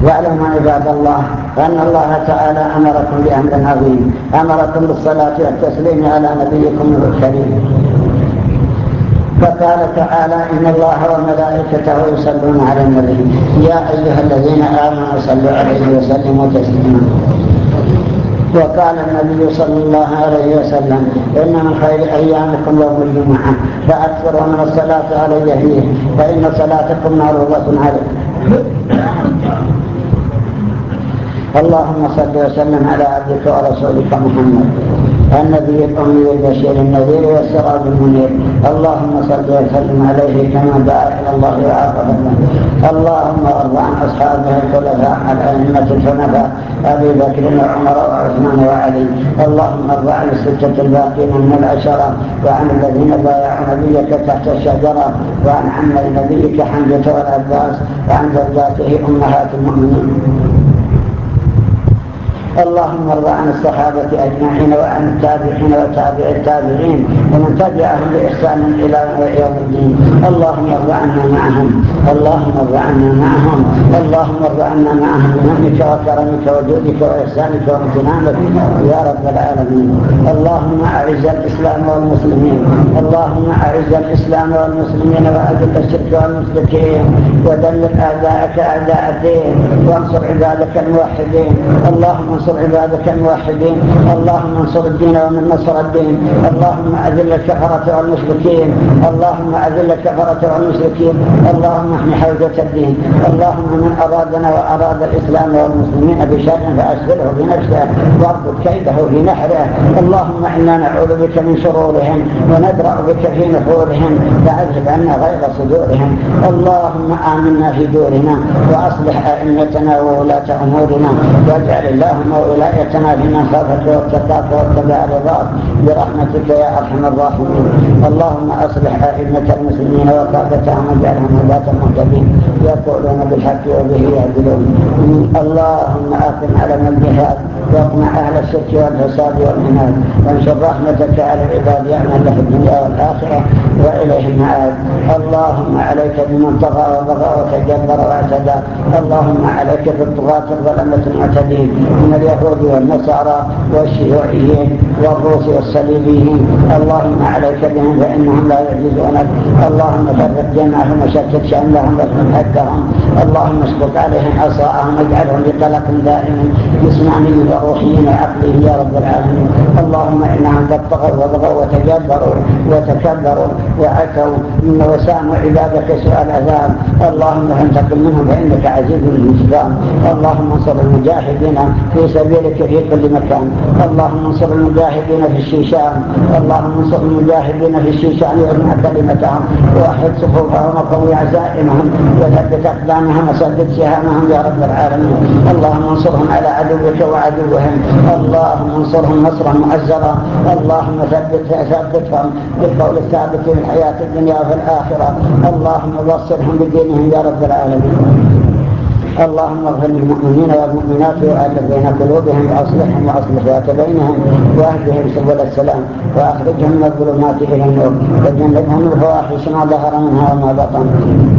واعلموا عباد الله أن الله تعالى أمركم بأمر عظيم، أمركم بالصلاة والتسليم على نبيكم الكريم. فقال تعالى: إن الله وملائكته يصلون على النبي يا أيها الذين آمنوا صلوا عليه وسلموا تسليما. وقال النبي صلى الله عليه وسلم: إن من خير أيامكم يوم الجمعة فأكثروا من الصلاة علي فيه فإن صلاتكم معروضة عليه. اللهم صل وسلم على عبدك ورسولك محمد النبي الأمي البشير النذير والسراج المنير. اللهم صل وسلم عليه كما دعا إلى الله وعرف له. اللهم وارض عن أصحابه الخلفاء الأئمة الحنفاء أبي بكر وعمر وعثمان وعلي. اللهم ارض عن الستة الباقين من العشرة وعن الذين بايعوا نبيك تحت الشجرة وعن عم نبيك حمزة والعباس وعن زوجاته أمهات المؤمنين. اللهم ارض عن الصحابة أجمعين وعن التابعين وتابع التابعين ومن تبعهم بإحسان إلى يوم الدين. اللهم ارض عنا معهم، اللهم ارض عنا معهم، اللهم ارض عنا معهم بمنك وكرمك وجودك وإحسانك وامتنانك يا رب العالمين. اللهم أعز الإسلام والمسلمين، اللهم أعز الإسلام والمسلمين وأذل الشرك والمشركين ودمر أعداءك أعداء الدين وانصر عبادك الموحدين. اللهم انصر عبادك الموحدين، اللهم انصر الدين ومن نصر الدين. اللهم أذل الكفرة والمشركين، اللهم أذل الكفرة والمشركين. اللهم احمي حوزة الدين. اللهم من أرادنا وأراد الإسلام والمسلمين بشر فأشغله بنفسه واربط كيده في نحره. اللهم إنا نعوذ بك من شرورهم وندرأ بك في نحورهم فأذهب عنا غير صدورهم. اللهم آمنا في دورنا وأصلح أئمتنا وولاة أمورنا واجعل اللهم ولايتنا في من خافك واتقاك واتبع رضاك برحمتك يا أرحم الراحمين. اللهم أصلح أئمة المسلمين وقادتهم واجعلهم هداة مهتدين يقولون بالحق وبه يعدلون. اللهم أقم على الجهاد واقمع أهل الشرك والفساد والعناد وانشر رحمتك على العباد يعمل في الدنيا والآخرة وإليه المعاد. اللهم عليك بمن طغى وبغى وتجبر واعتدى. اللهم عليك بالطغاة الظلمة المعتدين من اليهود والنصارى والشيوعيين والروس والصليبيين. اللهم عليك بهم فإنهم لا يعجزونك. اللهم فرق جمعهم وشتت شأنهم واكمل حدهم. اللهم اسقط عليهم عصاءهم واجعلهم بقلق دائم جسماني وروحي وعقلي يا رب العالمين. اللهم إنهم قد طغوا وبغوا وتجبروا وتكبروا وعتوا وساموا عبادك سوء العذاب. اللهم فانتقم منهم فإنك عزيز الانتقام. اللهم انصر المجاهدين في سبيلك في كل مكان. اللهم انصر المجاهدين في الشيشان، اللهم انصر المجاهدين في الشيشان واجمع كلمتهم واحد صفوفهم وقوي عزائمهم وثبت اقدامهم وسدد سهامهم يا رب العالمين. اللهم انصرهم على عدوك وعدوهم. اللهم انصرهم نصرا مؤزرا. اللهم ثبتهم بالقول الثابت في الحياة الدنيا وفي الآخرة. اللهم وصلهم بدينهم يا رب العالمين. اللهم اغفر للمؤمنين والمؤمنات وألف بين قلوبهم وأصلحهم وأصلح ذات بينهم واهدهم سبل السلام وأخرجهم من الظلمات إلى النور وجنبهم الفواحش ما ظهر منها وما بطن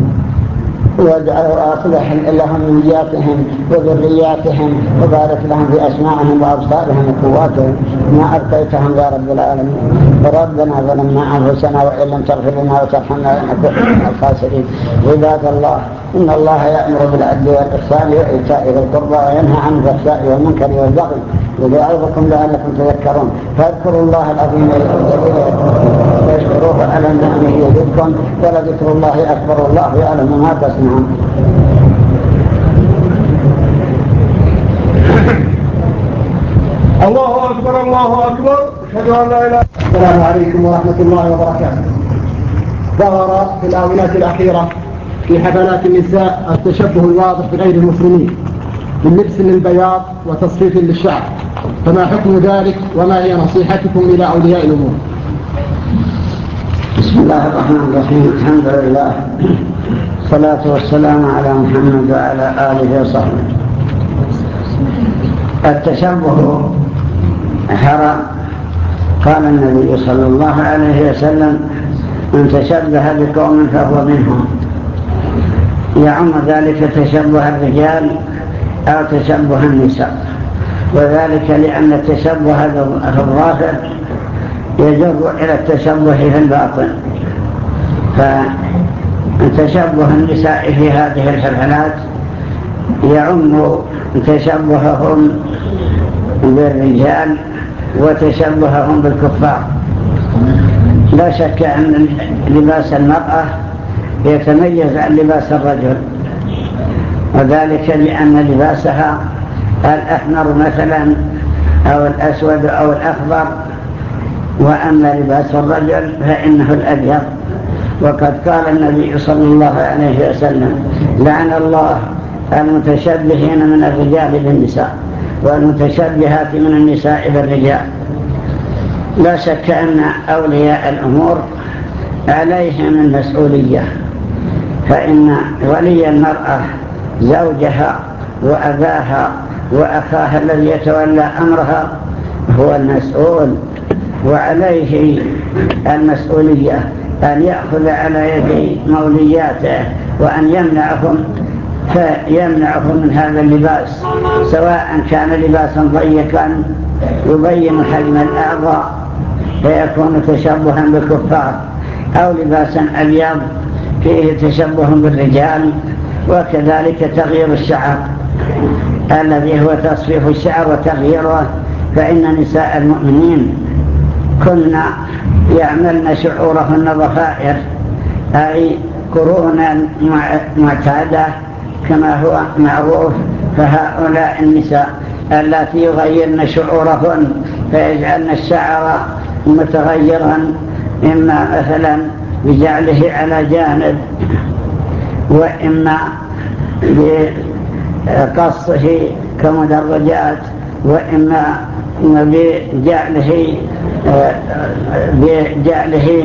وأصلح لهم نياتهم وذرياتهم وبارك لهم في أسماعهم وأبصارهم وقواتهم ما أبقيتهم يا رب العالمين. ربنا ظلمنا أنفسنا وإن لم تغفر لنا وترحمنا لنكن من الخاسرين. عباد الله إن الله يأمر بالعدل والإحسان وإيتاء ذي القربى وينهى عن الفحشاء والمنكر والبغي يعظكم لعلكم تذكرون. فاذكروا الله العظيم واشكروه على نعمه يزدكم ولذكر الله أكبر والله يعلم ما تصنعون. الله أكبر الله أكبر. أشهد أن لا إله. السلام عليكم ورحمة الله وبركاته. ظهر في الآونات الأخيرة في حفلات النساء التشبه الواضح بغير المسلمين من لبس للبياض وتصفيف للشعر، فما حكم ذلك وما هي نصيحتكم إلى أولياء الأمور؟ بسم الله الرحمن الرحيم. الحمد لله الصلاة والسلام على محمد وعلى آله وصحبه. التشبه حرام. قال النبي صلى الله عليه وسلم: من تشبه بقوم فهو منهم. يعم ذلك تشبه الرجال أو تشبه النساء، وذلك لأن التشبه في الظاهر يجر إلى التشبه في الباطن، فتشبه النساء في هذه الحفلات يعم تشبههم بالرجال وتشبههم بالكفار. لا شك أن لباس المرأة يتميز عن لباس الرجل، وذلك لأن لباسها الأحمر مثلا أو الأسود أو الأخضر، وأما لباس الرجل فإنه الأبيض. وقد قال النبي صلى الله عليه وسلم: لعن الله المتشبهين من الرجال بالنساء والمتشبهات من النساء بالرجال. لا شك أن أولياء الأمور عليهم المسؤولية، فإن ولي المرأة زوجها وأباها وأخاها الذي يتولى أمرها هو المسؤول، وعليه المسؤولية أن يأخذ على يد مولياته وأن يمنعهم من هذا اللباس، سواء كان لباسا ضيقا يبين حجم الأعضاء فيكون تشبها بالكفار، أو لباسا أبيض فيه تشبه بالرجال، وكذلك تغيير الشعر الذي هو تصفيف الشعر وتغييره. فإن نساء المؤمنين كنا يعملن شعورهن ضفائر، أي قرونا معتادة كما هو معروف. فهؤلاء النساء التي يغيرن شعورهن فيجعلن الشعر متغيرا، إما مثلا بجعله على جانب، وإما بقصه كمدرجات، وإما بجعله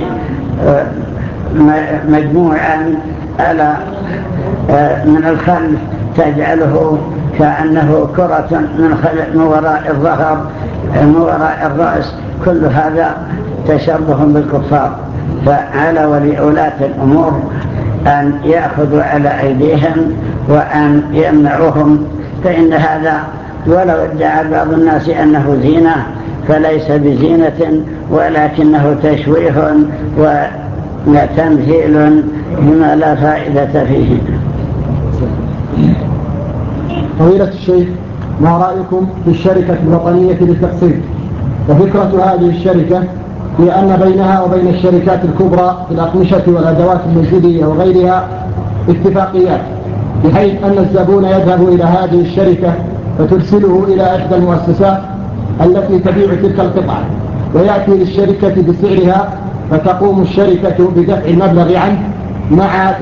مجموعا على من الخلف، تجعله كأنه كرة من وراء الظهر من وراء الرأس. كل هذا تشبه بالكفار. فعلى ولي الأمور أن يأخذوا على أيديهم وأن يمنعوهم، فإن هذا ولو ادعى بعض الناس أنه زينة فليس بزينة، ولكنه تشويه وتمثيل بما لا فائدة فيه. فضيلة الشيخ، ما رأيكم في الشركة الوطنية للتقسيم؟ وفكرة هذه الشركة هي أن بينها وبين الشركات الكبرى في الأقمشة والأدوات المنزلية وغيرها اتفاقيات، بحيث أن الزبون يذهب إلى هذه الشركة فترسله إلى إحدى المؤسسات التي تبيع تلك القطعة، ويأتي للشركة بسعرها، فتقوم الشركة بدفع المبلغ عنه مع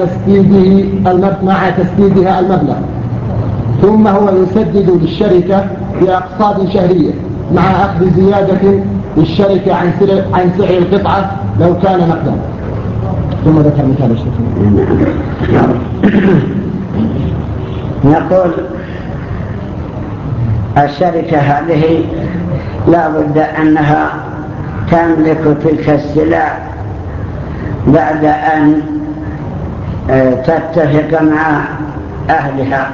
تسديدها المبلغ، ثم هو يسدد للشركة بأقساط شهرية مع أخذ زيادة للشركة عن سعر القطعة لو كان نقدا. ثم ذكر مثال الشيخ. نقول الشركة هذه لا بد أنها تملك تلك السلع بعد أن تتفق مع أهلها.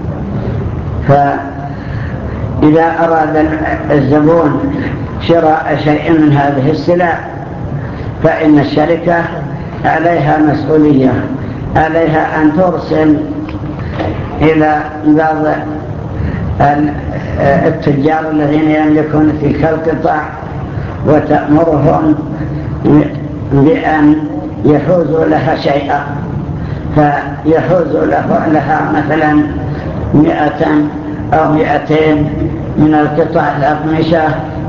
فإذا أراد الزبون شراء شيء من هذه السلع فإن الشركة عليها مسؤولية، عليها أن ترسل إلى بعض التجار الذين يملكون تلك القطع وتأمرهم بأن يحوزوا لها شيئا، فيحوزوا لها مثلا 100 أو 200 من القطع الأقمشة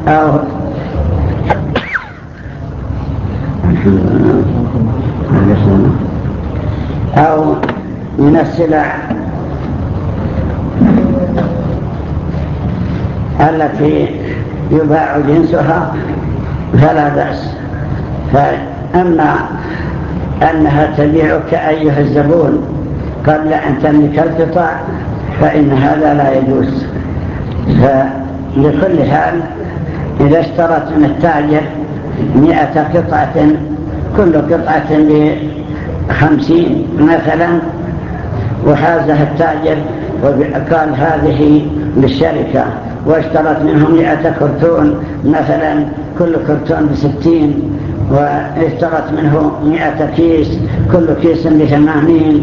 أو من السلع التي يباع جنسها فلا بأس. فأما أنها تبيعك أيها الزبون قبل أن تملك القطع فإن هذا لا يجوز. فلكل حال إذا اشترت من التاجر 100 قطعة كل قطعة ب50 مثلا، وحازها التاجر وقال هذه للشركة، واشترت منه 100 كرتون مثلا، كل كرتون ب60، واشترت منه 100 كيس، كل كيس ب80،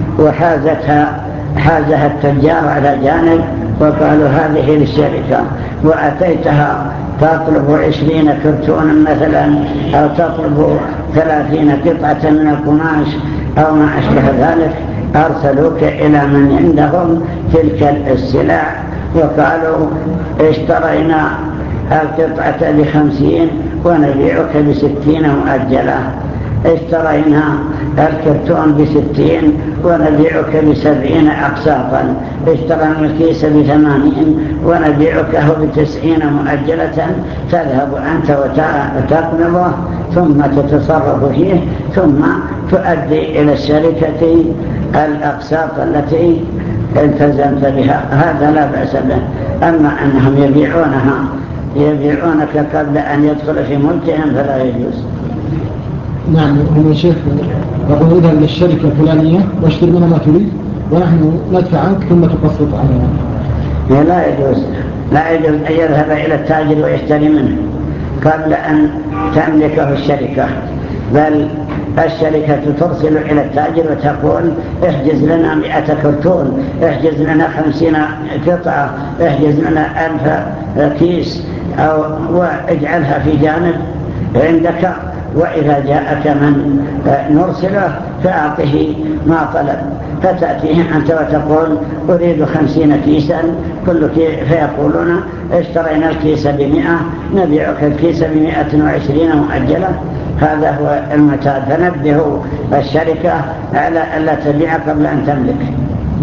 حازها التجار على جانب وقالوا هذه للشركة، وأتيتها تطلب 20 كرتونا مثلا، أو تطلب 30 قطعة من القماش أو ما أشبه ذلك، أرسلوك إلى من عندهم تلك السلع وقالوا اشترينا القطعة ب50 ونبيعك ب60 مؤجلة، اشترينا الكرتون ب60 ونبيعك ب70 أقساطا، اشترينا الكيس ب80 ونبيعك ب90 مؤجلة، تذهب أنت وتقبضه ثم تتصرف فيه، ثم تؤدي إلى الشركة الأقساط التي التزمت بها. هذا لا بأس به. أما أنهم يبيعونك قبل أن يدخل في ملكهم فلا يجوز. نعم، هم شيخ يقول إذا للشركة الفلانية واشتري منها ما تريد ونحن ندفع عنك ثم تقسط عنها. لا يجوز أن يذهب إلى التاجر ويشتري منه قبل أن تملكه الشركة، بل الشركة ترسل إلى التاجر وتقول احجز لنا 100 كرتون، احجز لنا 50 قطعة، احجز لنا 1000 كيس، واجعلها في جانب عندك، وإذا جاءك من نرسله فأعطه ما طلب، فتأتيه أنت وتقول أريد 50 كيسا، فيقولون اشترينا الكيس ب100 نبيعك الكيس ب120 مؤجلة. هذا هو المعتاد، فنبه الشركة على ألا تبيع قبل أن تملك.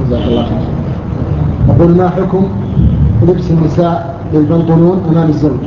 أقول ما حكم لبس النساء للبنطلون أمام الزوج؟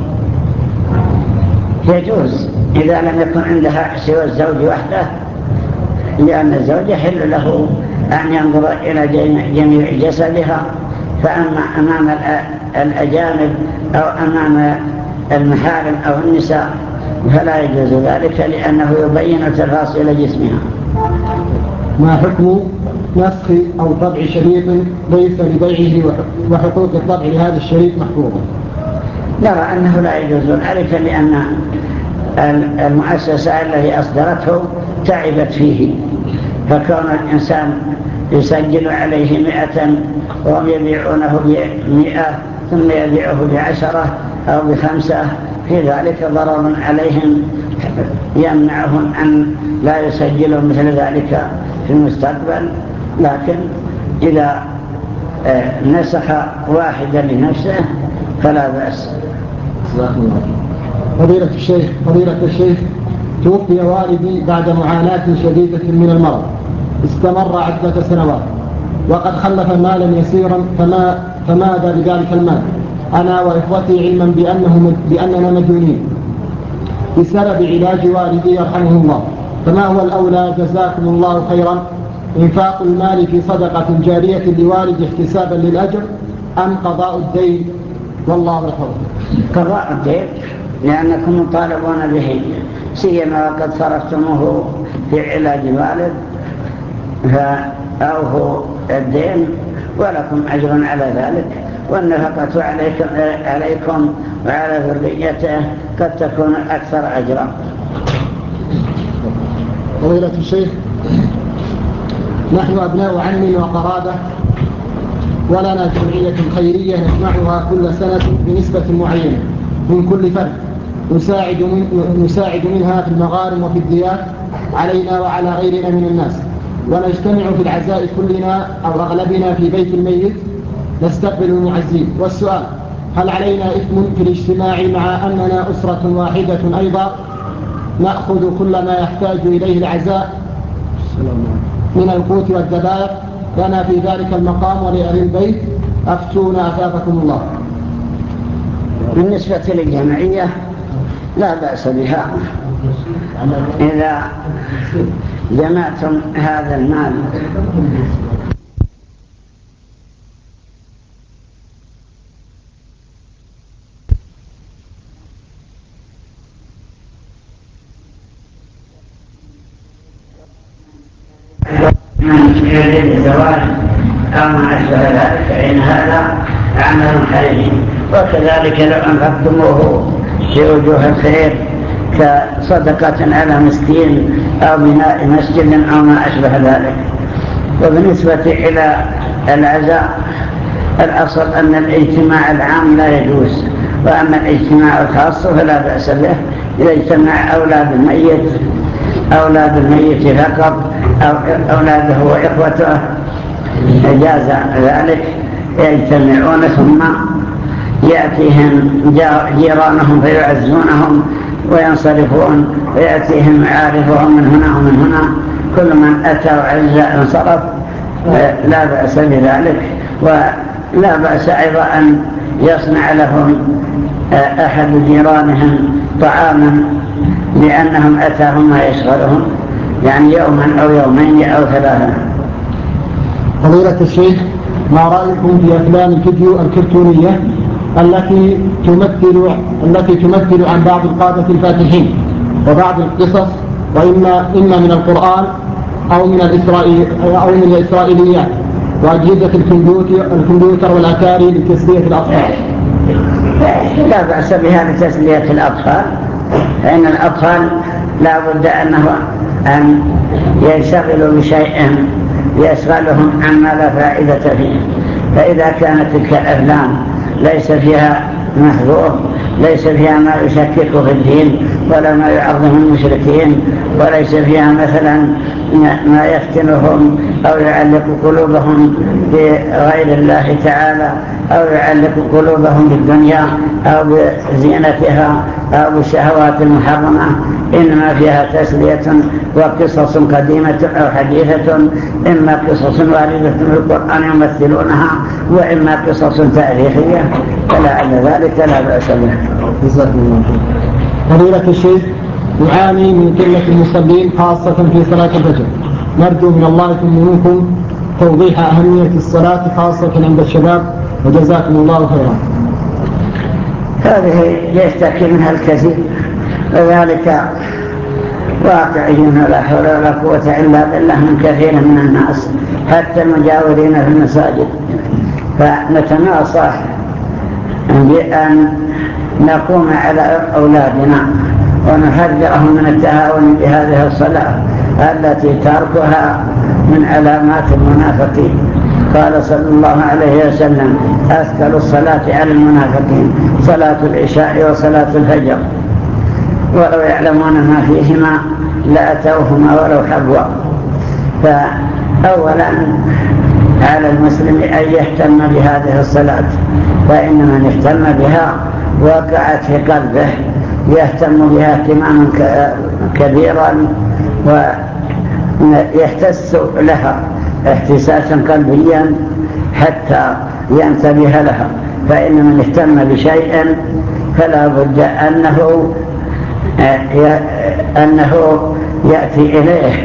يجوز إذا لم يكن عندها سوى الزوج وحده، لأن الزوج يحل له أن ينظر إلى جميع جسدها، فأما أمام الأجانب أو أمام المحارم أو النساء فلا يجوز ذلك، لأنه يبين تفاصيل جسمها. ما حكم نسخ أو طبع شريط ليس لبيعه وحقوق الطبع لهذا الشريط محفوظة؟ نرى أنه لا يجوز ذلك، لأن المؤسسة التي أصدرته تعبت فيه، فكون الإنسان يسجل عليه 100 وهم يبيعونه ب100 ثم يبيعه ب10 أو ب5، في ذلك ضرر عليهم يمنعهم أن لا يسجلوا مثل ذلك في المستقبل. لكن إذا نسخ واحدا لنفسه فلا بأس. فضيلة الشيخ توفي والدي بعد معاناة شديدة من المرض استمر 10 سنوات، وقد خلف مالا يسيرا، فماذا بذلك المال؟ أنا وإخوتي علما بأننا مديونين بسبب علاج والدي يرحمه الله، فما هو الأولى جزاكم الله خيرا؟ إنفاق المال في صدقة جارية لوالد احتسابا للأجر أم قضاء الدين؟ والله يحفظك. قضاء الدين، لأنكم مطالبون به، سيما وقد صرفتموه في علاج والد، فأوفوا الدين ولكم أجر على ذلك، والنفقة عليكم وعلى ذريته قد تكون أكثر أجرا. فضيلة الشيخ، نحن أبناء عم وقرابة، ولنا جمعية خيرية نجمعها كل سنة بنسبة معينة من كل فرد نساعد منها في المغارم وفي الديات علينا وعلى غيرنا من الناس، ونجتمع في العزاء كلنا أو أغلبنا في بيت الميت نستقبل المعزين. والسؤال: هل علينا إثم في الاجتماع مع أننا أسرة واحدة أيضا نأخذ كل ما يحتاج إليه العزاء من القوت والذبائح لنا في ذلك المقام ولأهل البيت؟ أفتونا أثابكم الله. بالنسبة للجمعية لا بأس بها، إذا جمعتم هذا المال من يريد الزواج أو ما أشبه ذلك فإن هذا عمل حريم. وكذلك لو أنفقتموه في وجوه الخير كصدقة على مسكين أو بناء مسجد أو ما أشبه ذلك. وبالنسبة إلى العزاء الأصل أن الاجتماع العام لا يجوز، وأما الاجتماع الخاص فلا بأس به. إذا اجتمع أولاد الميت فقط أو أولاده وإخوته جاز ذلك، يجتمعون ثم يأتيهم جيرانهم فيعزونهم وينصرفون، ويأتيهم معارفهم من هنا ومن هنا، كل من أتى وعز انصرف، لا بأس بذلك. ولا بأس أيضا أن يصنع لهم أحد جيرانهم طعاما لأنهم أتاهم ما يشغلهم، يعني يوما أو يومين أو ثلاثة. فضيلة الشيخ، ما رأيكم في أفلام الفيديو الكرتونية التي تمثل عن بعض القادة الفاتحين وبعض القصص، إما من القرآن أو من الإسرائيليات، وأجهزة الكمبيوتر والأتاري لتسلية الأطفال؟ لا بأس بها لتسلية الأطفال، فإن الأطفال لا بد أن ينشغلوا بشيء يشغلهم عما لا فائدة فيه. فإذا كانت تلك الأفلام ليس فيها محظور، ليس فيها ما يشكك في الدين ولا ما يعظم المشركين، وليس فيها مثلا ما يفتنهم أو يعلق قلوبهم بغير الله تعالى، أو يعلق قلوبهم بالدنيا أو بزينتها أو بالشهوات المحرمة، إنما فيها تسلية وقصص قديمة أو حديثة، إما قصص واردة في القرآن يمثلونها، وإما قصص تاريخية، فلعل ذلك لا بأس به. فضيلة الشيخ، نعاني من قلة المصلين خاصة في صلاة الفجر، نرجو من الله ثم منكم توضيح أهمية الصلاة خاصة عند الشباب، وجزاكم الله خيرا. هذه يشتكي منها الكثير، وذلك واقعين ولا حول ولا قوة إلا بالله من كثير من الناس حتى المجاورين في المساجد. فنتناصح بأن نقوم على أولادنا ونحذرهم من التهاون بهذه الصلاة التي تركها من علامات المنافقين. قال صلى الله عليه وسلم: أثقل الصلاة على المنافقين صلاة العشاء وصلاة الفجر، ولو يعلمون ما فيهما لأتوهما ولو حبوا. فأولا على المسلم أن يهتم بهذه الصلاة، فإن من اهتم بها وقعت في قلبه، يهتم بها اهتماما كبيرا ويحتس لها احتساسا قلبيا حتى ينتبه لها. فإن من اهتم بشيء فلا بد أنه يأتي إليه.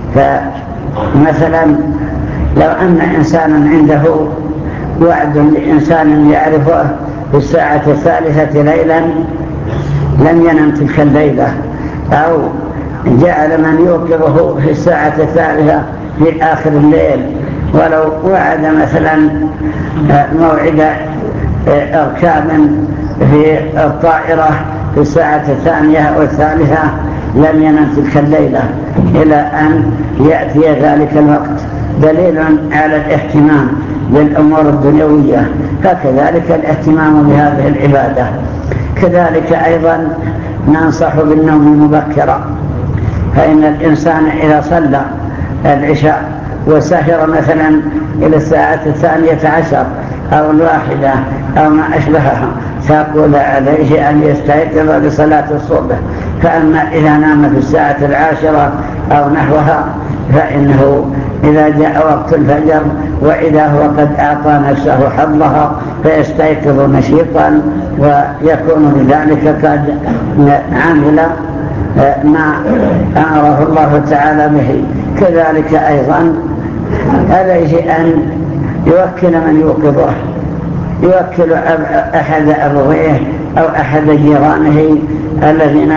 فمثلا لو أن إنسانا عنده وعد لإنسان يعرفه في الساعة 3 ليلا لم ينم تلك الليلة، أو جعل من يوقظه في الساعة 3 في آخر الليل، ولو وعد مثلا موعد إركاب في الطائرة في الساعة 2 أو 3 لم ينم تلك الليلة إلى أن يأتي ذلك الوقت، دليل على الاهتمام بالأمور الدنيوية. فكذلك الاهتمام بهذه العبادة. كذلك أيضا ننصح بالنوم مبكرا، فإن الإنسان إذا صلى العشاء وسهر مثلا إلى الساعة 12 أو 1 أو ما أشبهها، فأقول عليه أن يستيقظ لصلاة الصبح. فأما إذا نام في الساعة 10 أو نحوها، فإنه إذا جاء وقت الفجر وإذا هو قد أعطى نفسه حظها فيستيقظ نشيطا، ويكون بذلك قد عمل ما أمره الله تعالى به. كذلك أيضا عليه أن يوكل من يوقظه، يوكل أحد أبويه أو أحد جيرانه الذين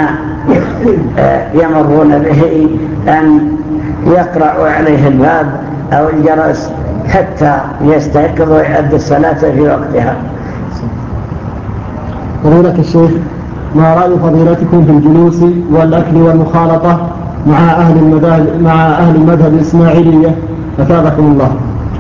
يمرون به أن يقرأوا عليه الباب أو الجرس حتى يستيقظ ويؤدي الصلاة في وقتها. فضيلة الشيخ، ما رأي فضيلتكم في الجلوس والأكل والمخالطة مع أهل المذهب الإسماعيلية أثابكم الله؟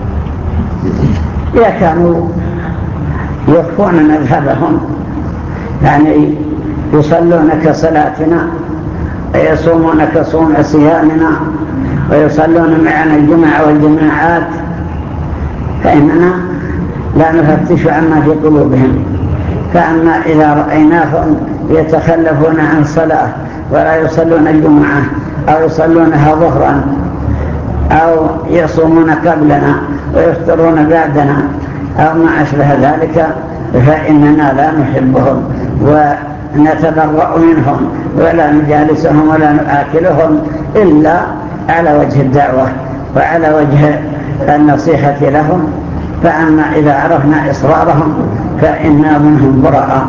إذا كانوا يخفون مذهبهم، يعني يصلون كصلاتنا ويصومون كصوم صيامنا ويصلون معنا الجمعة والجماعات، فإننا لا نفتش عما في قلوبهم. فأما إذا رأيناهم يتخلفون عن الصلاة ولا يصلون الجمعة أو يصلونها ظهرا أو يصومون قبلنا ويفطرون بعدنا أو ما أشبه ذلك، فإننا لا نحبهم ونتبرأ منهم ولا نجالسهم ولا نآكلهم إلا على وجه الدعوة وعلى وجه النصيحة لهم. فأما إذا عرفنا إصرارهم فإنا منهم براء.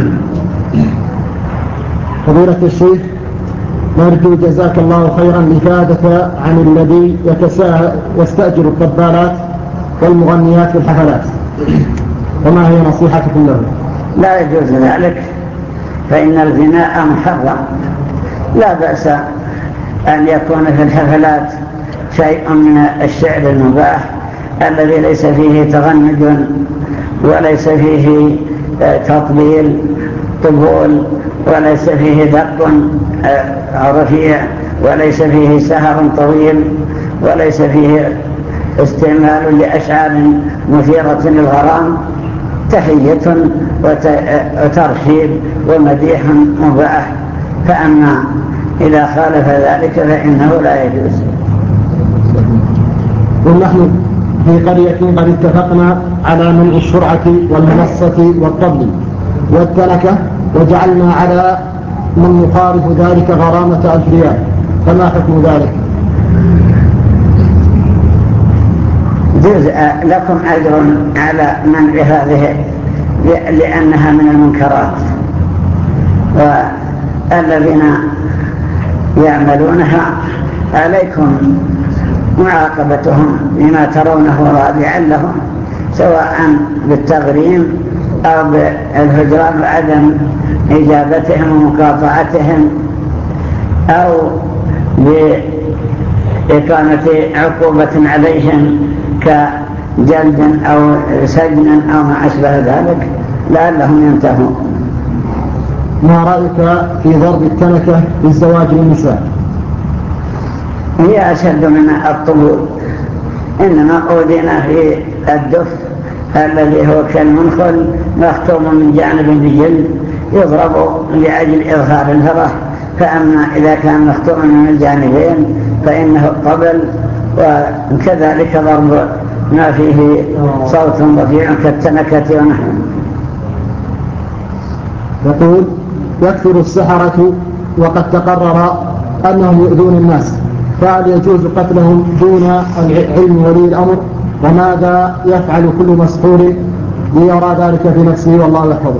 فضيلة الشيخ، نرجو جزاك الله خيرا الإفادة عن الذي يستأجر الطبالات والمغنيات في الحفلات، وما هي نصيحتكم له؟ لا يجوز ذلك، فإن الغناء محرم. لا بأس أن يكون في الحفلات شيء من الشعر المباح الذي ليس فيه تغنج وليس فيه تطبيل طبول وليس فيه دق رفيع وليس فيه سهر طويل وليس فيه استعمال لأشعار مثيرة للغرام. تحية وترحيب ومديح مباح. فأما إذا خالف ذلك فإنه لا يجوز. ونحن في قرية قد اتفقنا على منع الشرعة والمنصة والطبل والتنكة، وجعلنا على من يخالف ذلك غرامة 1000 ريال، فما حكم ذلك؟ جزء لكم أجر على منع هذه لأنها من المنكرات، والذين يعملونها عليكم معاقبتهم بما ترونه رادعا لهم، سواء بالتغريم أو بالهجران وعدم إجابتهم ومقاطعتهم أو بإقامة عقوبة عليهم كجلد أو سجن أو ما أشبه ذلك لعلهم ينتهون. ما رأيك في ضرب التنكة للزواج للنساء؟ هي أشد من الطبول. إنما أودينا في الدف الذي هو كالمنخل مختوم من جانب بجلد يضرب لأجل إظهار الفرح. فأما إذا كان مختوم من الجانبين فإنه طبل، وكذلك ضرب ما فيه صوت رفيع كالتنكة ونحو. يقول: يكثر السحرة وقد تقرر أنهم يؤذون الناس، فهل يجوز قتلهم دون علم ولي الأمر؟ وماذا يفعل كل مسحور ليرى ذلك في نفسه والله يحفظه؟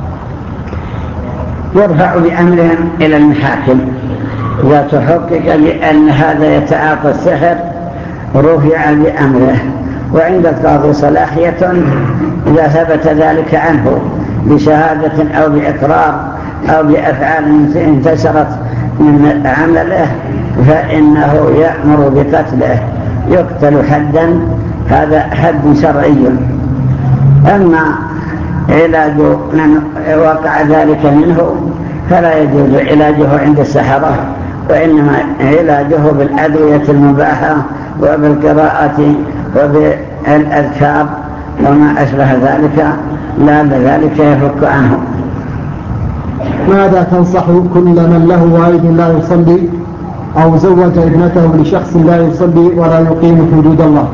يرفع بأمرهم إلى المحاكم. إذا تحقق بأن هذا يتعاطى السحر رفع بأمره، وعند القاضي صلاحية إذا ثبت ذلك عنه بشهادة أو بإقرار أو بأفعال انتشرت من عمله فإنه يأمر بقتله، يقتل حدا. هذا حد شرعي. أما علاج من وقع ذلك منه فلا يجوز علاجه عند السحرة، وإنما علاجه بالأدوية المباحة وبالقراءة وبالأذكار وما أشبه ذلك، لعل ذلك يفك عنه. ماذا تنصح كل من له والد لا يصلي أو زوج ابنته لشخص لا يصلي ولا يقيم حدود الله؟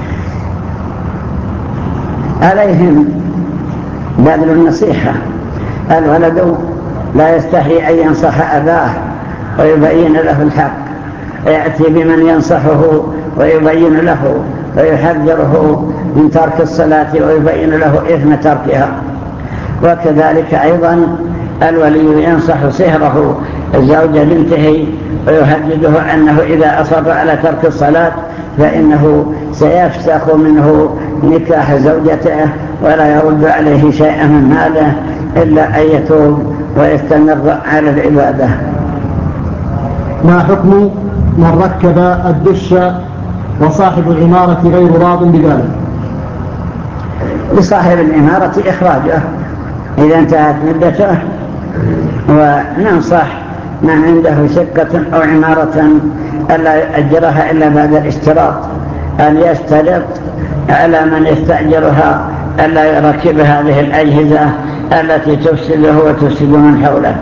عليهم بذل النصيحة. الولد لا يستحي أن ينصح أباه ويبين له الحق، يأتي بمن ينصحه ويبين له ويحذره من ترك الصلاة ويبين له إثم تركها. وكذلك أيضا الولي ينصح صهره زوج بنته ويهدده أنه إذا أصر على ترك الصلاة فإنه سيفسخ منه نكاح زوجته ولا يرد عليه شيئا من ماله إلا أن يتوب ويستمر على العبادة. ما حكم من ركب الدش وصاحب العمارة غير راض بذلك؟ لصاحب العمارة إخراجه إذا انتهت مدته، وننصح من عنده شقة أو عمارة ألا يؤجرها إلا بعد الاشتراط، أن يشترط على من يستأجرها ألا يركب هذه الأجهزة التي تفسده وتفسد من حوله.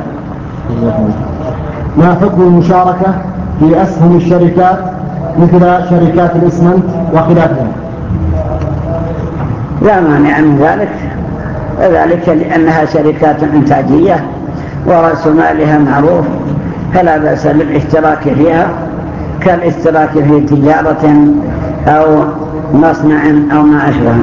ما حكم المشاركة في أسهم الشركات مثل شركات الإسمنت وخلافها؟ لا مانع من ذلك، وذلك لأنها شركات إنتاجية ورأس مالها معروف، فلا بأس بالاشتراك فيها كالاشتراك في تجارة أو مصنع أو ما أشبهه.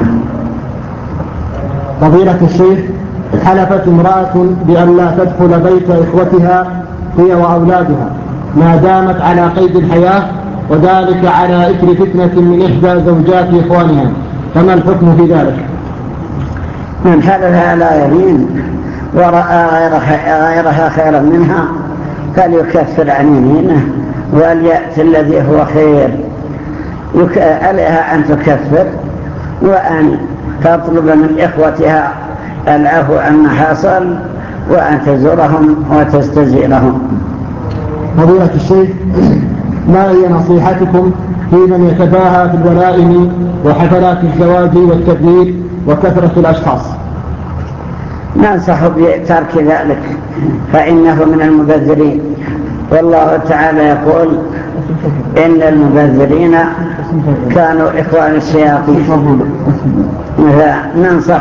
فضيلة الشيخ، حلفت امرأة بأن لا تدخل بيت إخوتها هي وأولادها ما دامت على قيد الحياة، وذلك على إثر فتنة من إحدى زوجات إخوانها، فما الحكم في ذلك؟ من حلفها لا يمين ورأى غيرها خيرا منها فليكفر عن يمينه وليأتي الذي هو خير. عليها أن تكفر وأن تطلب من إخوتها العفو عما حصل وأن تزورهم وتستزيرهم. فضيلة الشيخ، ما هي نصيحتكم في من يتباهى في الولائم وحفلات الزواج والتبريد وكثرة الأشخاص؟ ننصح بترك ذلك فإنه من المبذرين، والله تعالى يقول إن المبذرين كانوا إخوان الشياطين. ننصح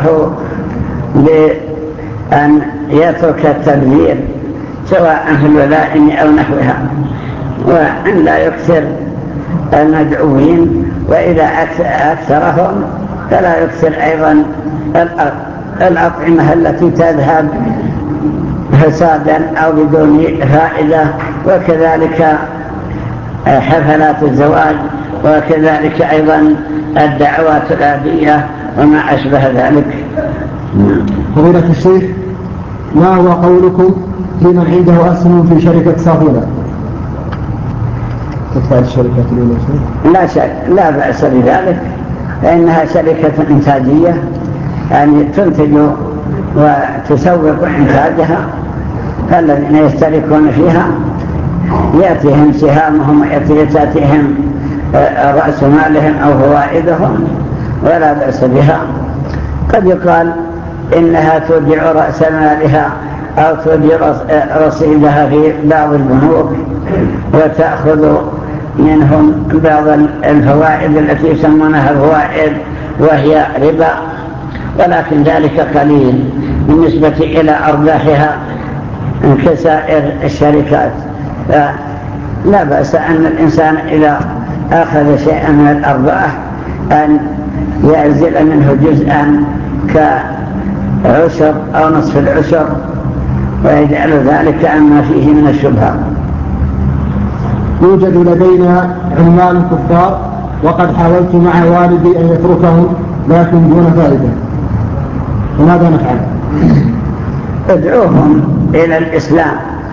بأن يترك التبذير سواء في الولائم أو نحوها، وأن لا يكثر المدعوين، وإذا أكثرهم فلا يكثر أيضا الأطعمة التي تذهب فسادا أو بدون فائدة، وكذلك حفلات الزواج، وكذلك أيضا الدعوات الآبية وما أشبه ذلك. فضيلة الشيخ، ما هو قولكم في من عنده أسهم في شركة صافونة؟ تدفع الشركات لا بأس بذلك، فإنها شركة إنتاجية يعني تنتج وتسوق إنتاجها، فالذين يشتركون فيها يأتيهم سهامهم ويأتيهم رأس مالهم أو فوائدهم ولا بأس بها. قد يقال إنها تودع رأس مالها أو تودع رصيدها في بعض البنوك وتأخذ منهم بعض الفوائد التي يسمونها الفوائد وهي ربا، ولكن ذلك قليل بالنسبة إلى أرباحها كسائر الشركات. لا بأس أن الإنسان إذا أخذ شيئا من الأرباح أن يأزل منه جزءا كعشر أو نصف العشر ويجعل ذلك عما فيه من الشبهة. يوجد لدينا عمال كفار وقد حاولت مع والدي أن يتركهم لكن دون فائدة، وماذا نفعل؟ ادعوهم إلى الإسلام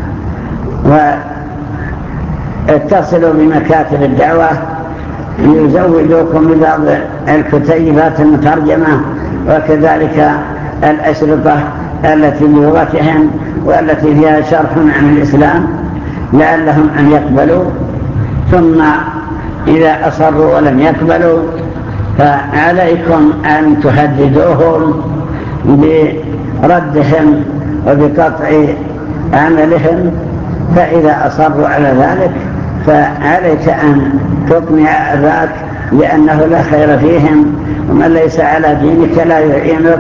واتصلوا بمكاتب الدعوة ليزودوكم ببعض الكتيبات المترجمة وكذلك الأشرطة التي بلغتهم والتي فيها شرح عن الإسلام لعلهم أن يقبلوا، ثم إذا أصروا ولم يقبلوا فعليكم أن تهددوهم بردهم وبقطع عملهم، فإذا أصروا على ذلك فعليك أن تقنع أباك لأنه لا خير فيهم، ومن ليس على دينك لا يعينك،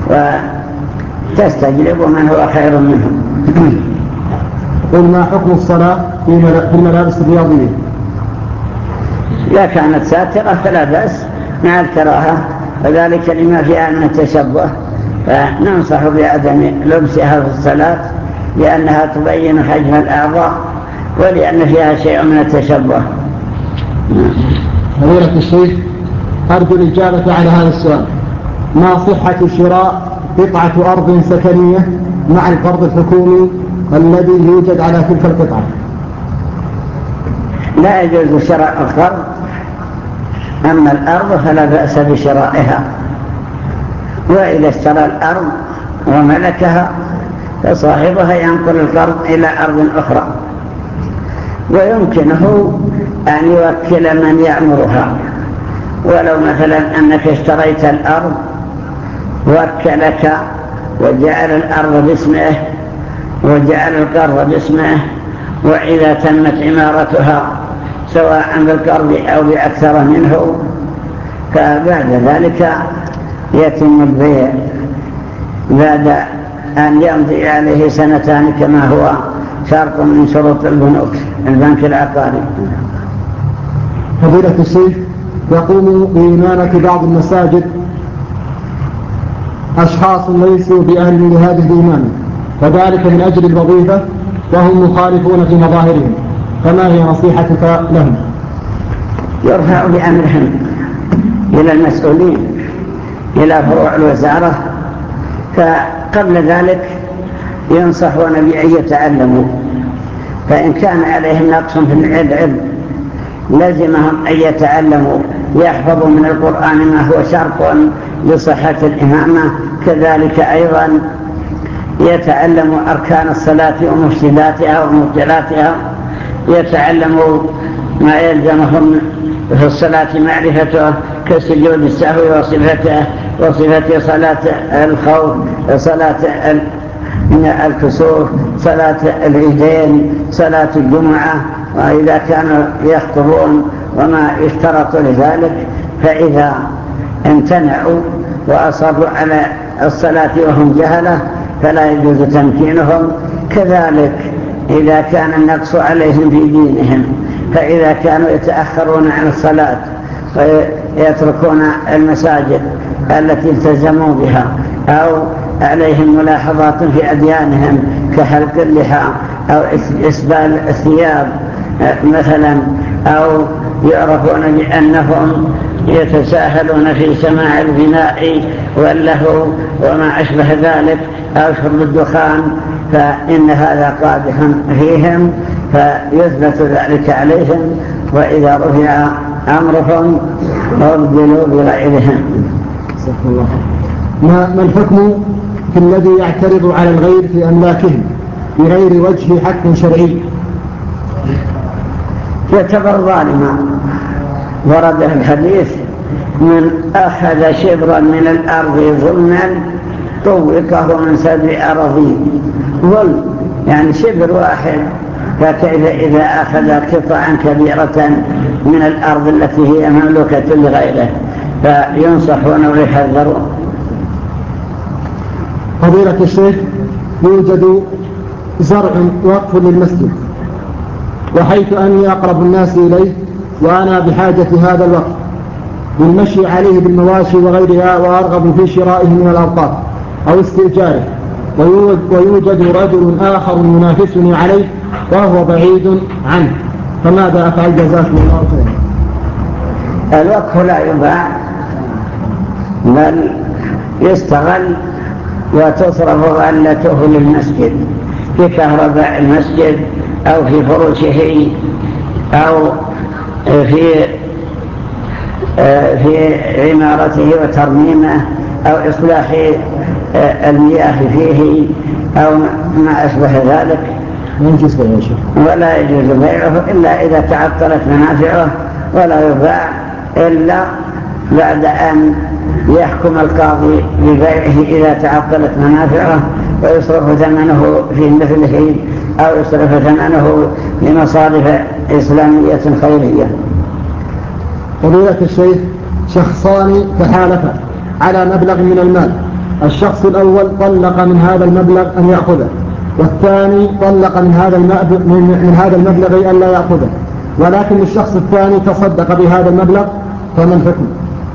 وتستجلب من هو خير منهم. قل ما حكم الصلاة في الملابس الرياضية؟ إذا كانت ساترة فلا بأس مع الكراهة، وذلك لما فيها من التشبه، فننصح بعدم لبسها في الصلاة لأنها تبين حجم الأعضاء ولأن فيها شيء من التشبه. فضيلة الشيخ، أرجو الإجابة على هذا السؤال: ما صحة شراء قطعة أرض سكنية مع القرض الحكومي الذي يوجد على تلك القطعة؟ لا يجوز شراء القرض، أما الأرض فلا بأس بشرائها، وإذا اشترى الأرض وملكها فصاحبها ينقل القرض إلى أرض أخرى، ويمكنه أن يوكل من يعمرها. ولو مثلا أنك اشتريت الأرض وكلك وجعل الأرض باسمه وجعل القرض باسمه، وإذا تمت عمارتها سواء بالقرض أو بأكثر منه فبعد ذلك يتم البيع بعد أن يمضي عليه سنتان كما هو شرط من شروط البنك العقاري. فضيلة الشيخ، يقوم بإمامة بعض المساجد أشخاص ليسوا بأهل لهذه الإمامة، وذلك من أجل الوظيفة وهم مخالفون في مظاهرهم، فما هي نصيحتك لهم؟ يرفع بأمرهم إلى المسؤولين، إلى فروع الوزارة، فقبل ذلك ينصحون بأن يتعلموا، فإن كان عليهم نقص في العلم لازمهم أن يتعلموا، يحفظوا من القرآن ما هو شرط لصحة الإمامة، كذلك أيضا يتعلموا أركان الصلاة ومفسداتها ومبطلاتها، يتعلموا ما يلزمهم في الصلاة معرفته كسجود السهو وصفة صلاة الخوف، صلاة الكسوف، صلاة العيدين، صلاة الجمعة، وإذا كانوا يخطبون وما يشترط لذلك. فإذا امتنعوا وأصروا على الصلاة وهم جهلة فلا يجوز تمكينهم. كذلك إذا كان النقص عليهم في دينهم، فإذا كانوا يتأخرون عن الصلاة ويتركون المساجد التي التزموا بها، أو عليهم ملاحظات في أديانهم كحلق اللحى أو إسبال الثياب مثلا، أو يعرفون بأنهم يتساهلون في سماع الغناء واللهو وما أشبه ذلك، أو شرب الدخان، فإن هذا قادح فيهم فيثبت ذلك عليهم، وإذا رفع أمرهم أبدلوا بغيرهم. ما الحكم في الذي يعترض على الغير في أملاكهم بغير وجه حق شرعي؟ يعتبر ظالما. ورد الحديث: من أخذ شبرا من الأرض ظلما طوقه من 7 أراضين. ظلم يعني شبر واحد، فكيف إذا أخذ قطعا كبيرة من الأرض التي هي مملوكة لغيره؟ فينصحون ويحذرون. فضيلة الشيخ، يوجد زرع وقف للمسجد، وحيث أني أقرب الناس إليه وأنا بحاجة هذا الوقت للمشي عليه بالمواشي وغيرها، وأرغب في شرائه من الأوقات أو استئجاره، ويوجد رجل آخر ينافسني عليه وهو بعيد عنه، فماذا أفعل؟ جزاكم الله خيرا. الوقف لا يباع، بل يستغل وتصرف غلته للمسجد في كهرباء المسجد أو في فروشه أو في عمارته وترميمه أو إصلاح المياه فيه أو ما أشبه ذلك، ولا يجوز بيعه إلا إذا تعطلت منافعه، ولا يباع إلا بعد أن يحكم القاضي ببيعه إذا تعطلت منافعه، ويصرف ثمنه في مثله أو يصرف ثمنه لمصارف إسلامية خيرية. فضيلة الشيخ، شخصان تحالفا على مبلغ من المال، الشخص الأول طلق من هذا المبلغ أن يأخذه، والثاني طلق من هذا المبلغ أن لا يأخذه، ولكن الشخص الثاني تصدق بهذا المبلغ، فما الحكم؟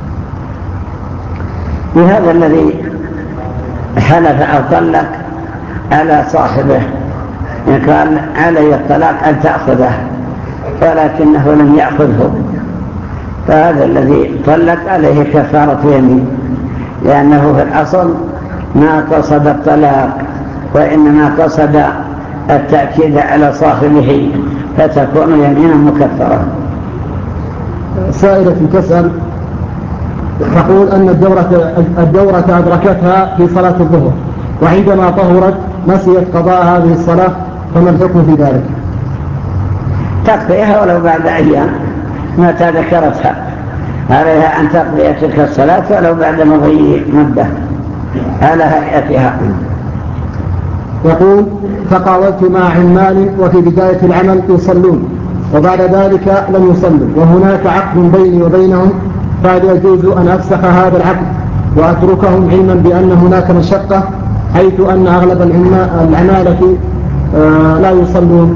وهذا الذي حلف أو طلق على صاحبه قال علي الطلاق أن تأخذه، ولكنه لم يأخذه، فهذا الذي طلق عليه كفارة يمين، لأنه في الأصل ما قصد الطلاق وإنما قصد التأكيد على صاحبه، فتكون يمينا مكفرة. سائلة تسأل تقول أن الدورة أدركتها في صلاة الظهر، وعندما طهرت نسيت قضاء هذه الصلاة، فما الحكم في ذلك؟ تقضيها ولو بعد أيام متى ذكرتها، عليها أن تقضي تلك الصلاة ولو بعد مضي مدة على هيئتها. يقول تقاولت مع عمال وفي بداية العمل يصلون وبعد ذلك لم يصلوا وهناك عقد بيني وبينهم، فهل يجوز أن أفسخ هذا العقد وأتركهم علما بأن هناك مشقة حيث أن أغلب العمالة لا يصلون؟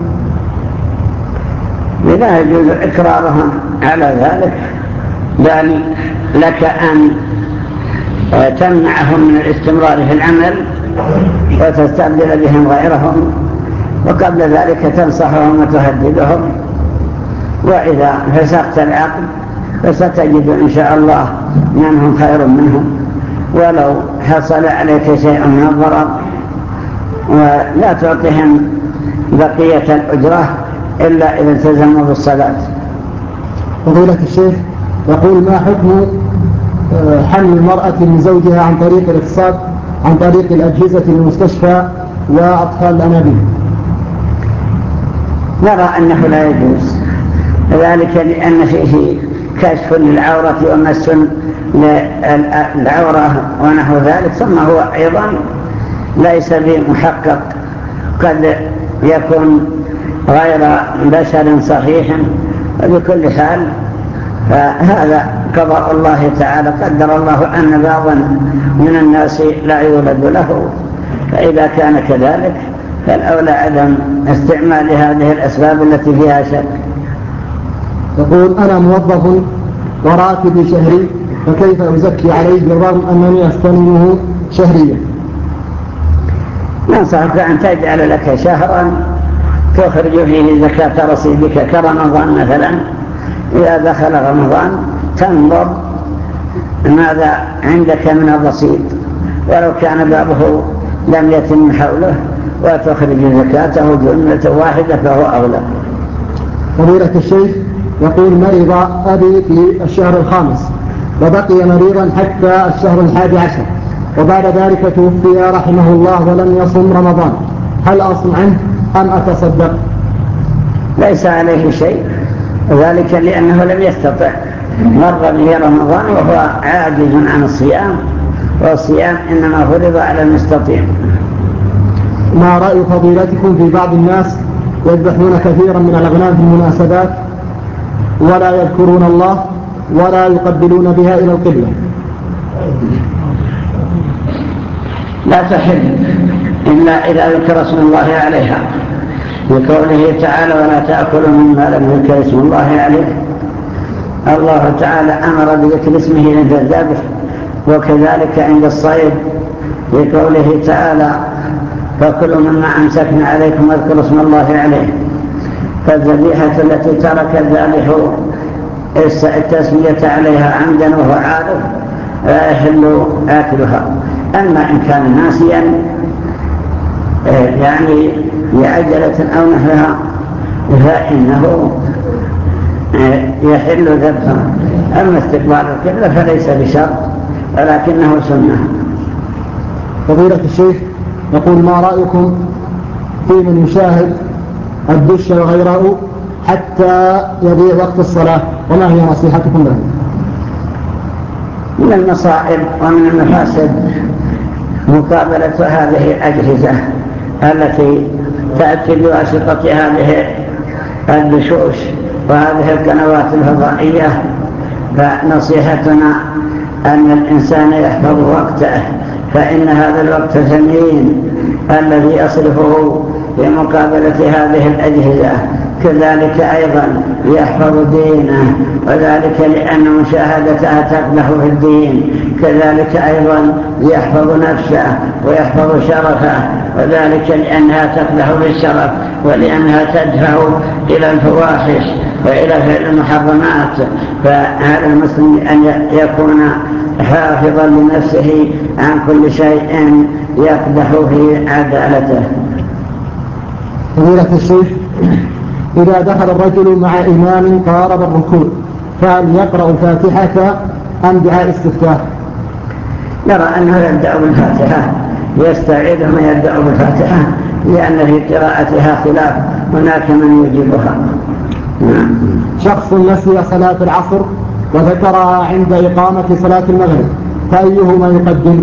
لا يجوز إكرارهم على ذلك، بل لك أن تمنعهم من الاستمرار في العمل وتستبدل بهم غيرهم، وقبل ذلك تنصحهم وتهددهم. وإذا فسخت العقد فستجد إن شاء الله منهم خير منهم، ولو حصل عليك شيء من الضرر. ولا تعطيهم بقية الأجرة إلا إذا التزموا بالصلاة. فضيلة الشيخ يقول ما حكم حمل المرأة من زوجها عن طريق الاقتصاد عن طريق الأجهزة المستشفى وأطفال الأنابيب؟ نرى أنه لا يجوز ذلك، لأن فيه كشف للعورة ومس للعورة ونحو ذلك، ثم هو أيضا ليس بمحقق، قد يكون غير بشر صحيح. وبكل حال فهذا قضاء الله تعالى، قدر الله أن بعضا من الناس لا يولد له، فإذا كان كذلك فالأولى عدم استعمال هذه الأسباب التي فيها شك. يقول أنا موظف وراتبي شهري، فكيف أزكي عليه بالرغم أنني أستلمه شهريا؟ ننصحك أن تجعل لك شهرا تخرج فيه زكاة رصيدك كرمضان مثلا. إذا دخل رمضان تنظر ماذا عندك من الرصيد، ولو كان بابه لم يتم حوله، وتخرج زكاته جملة واحدة فهو أولى. فضيلة الشيخ يقول مرض أبي في الشهر الخامس وبقي مريضا حتى الشهر 11، وبعد ذلك توفي رحمه الله ولم يصم رمضان، هل أصم عنه أم أتصدق؟ ليس عليه شيء، ذلك لأنه لم يستطع، مر به رمضان وهو عاجز عن الصيام، والصيام إنما فرض على المستطيع. ما رأي فضيلتكم في بعض الناس يذبحون كثيرا من الأغنام في المناسبات ولا يذكرون الله ولا يقبلون بها إلى القبلة؟ لا تحل إلا إذا ذكر اسم الله عليها، بقوله تعالى ولا تأكلوا مما لم يذكر اسم الله عليه. الله تعالى أمر بذكر اسمه عند الذبح، وكذلك عند الصيد بقوله تعالى فكلوا مما أمسكنا عليكم واذكروا اسم الله عليه. فالذبيحة التي ترك الذابح التسمية عليها عمدا وهو عارف لا يحل آكلها. أما إن كان ناسيا يعني بعجلة أو نحوها فإنه يحل ذبحه. أما استقبال القبلة فليس بشرط ولكنه سنة. فضيلة الشيخ يقول ما رأيكم في من يشاهد الدش وغيره حتى يضيع وقت الصلاة، وما هي نصيحتكم له؟ من المصائب ومن المفاسد مقابلة هذه الأجهزة التي تأتي بواسطة هذه الدشوش وهذه القنوات الفضائية. فنصيحتنا أن الإنسان يحفظ وقته، فإن هذا الوقت ثمين الذي يصرفه في مقابلة هذه الأجهزة. كذلك أيضا يحفظ دينه، وذلك لأن مشاهدتها تقدح في الدين. كذلك أيضا يحفظ نفسه ويحفظ شرفه، وذلك لأنها تقدح في الشرف ولأنها تدفع إلى الفواحش وإلى فعل المحرمات، فعلى المسلم أن يكون حافظا لنفسه عن كل شيء يقدح في عدالته. فضيلة الشيخ، إذا دخل الرجل مع إمام قارب الركوع فهل يقرأ الفاتحة أم دعاء استفتاح؟ نرى أنه يبدأ بالفاتحة، يستعيد ما يبدأ بالفاتحة، لأن في قراءتها خلاف، هناك من يجيبها. شخص نسي صلاة العصر وذكرها عند إقامة صلاة المغرب، فأيهما يقدم؟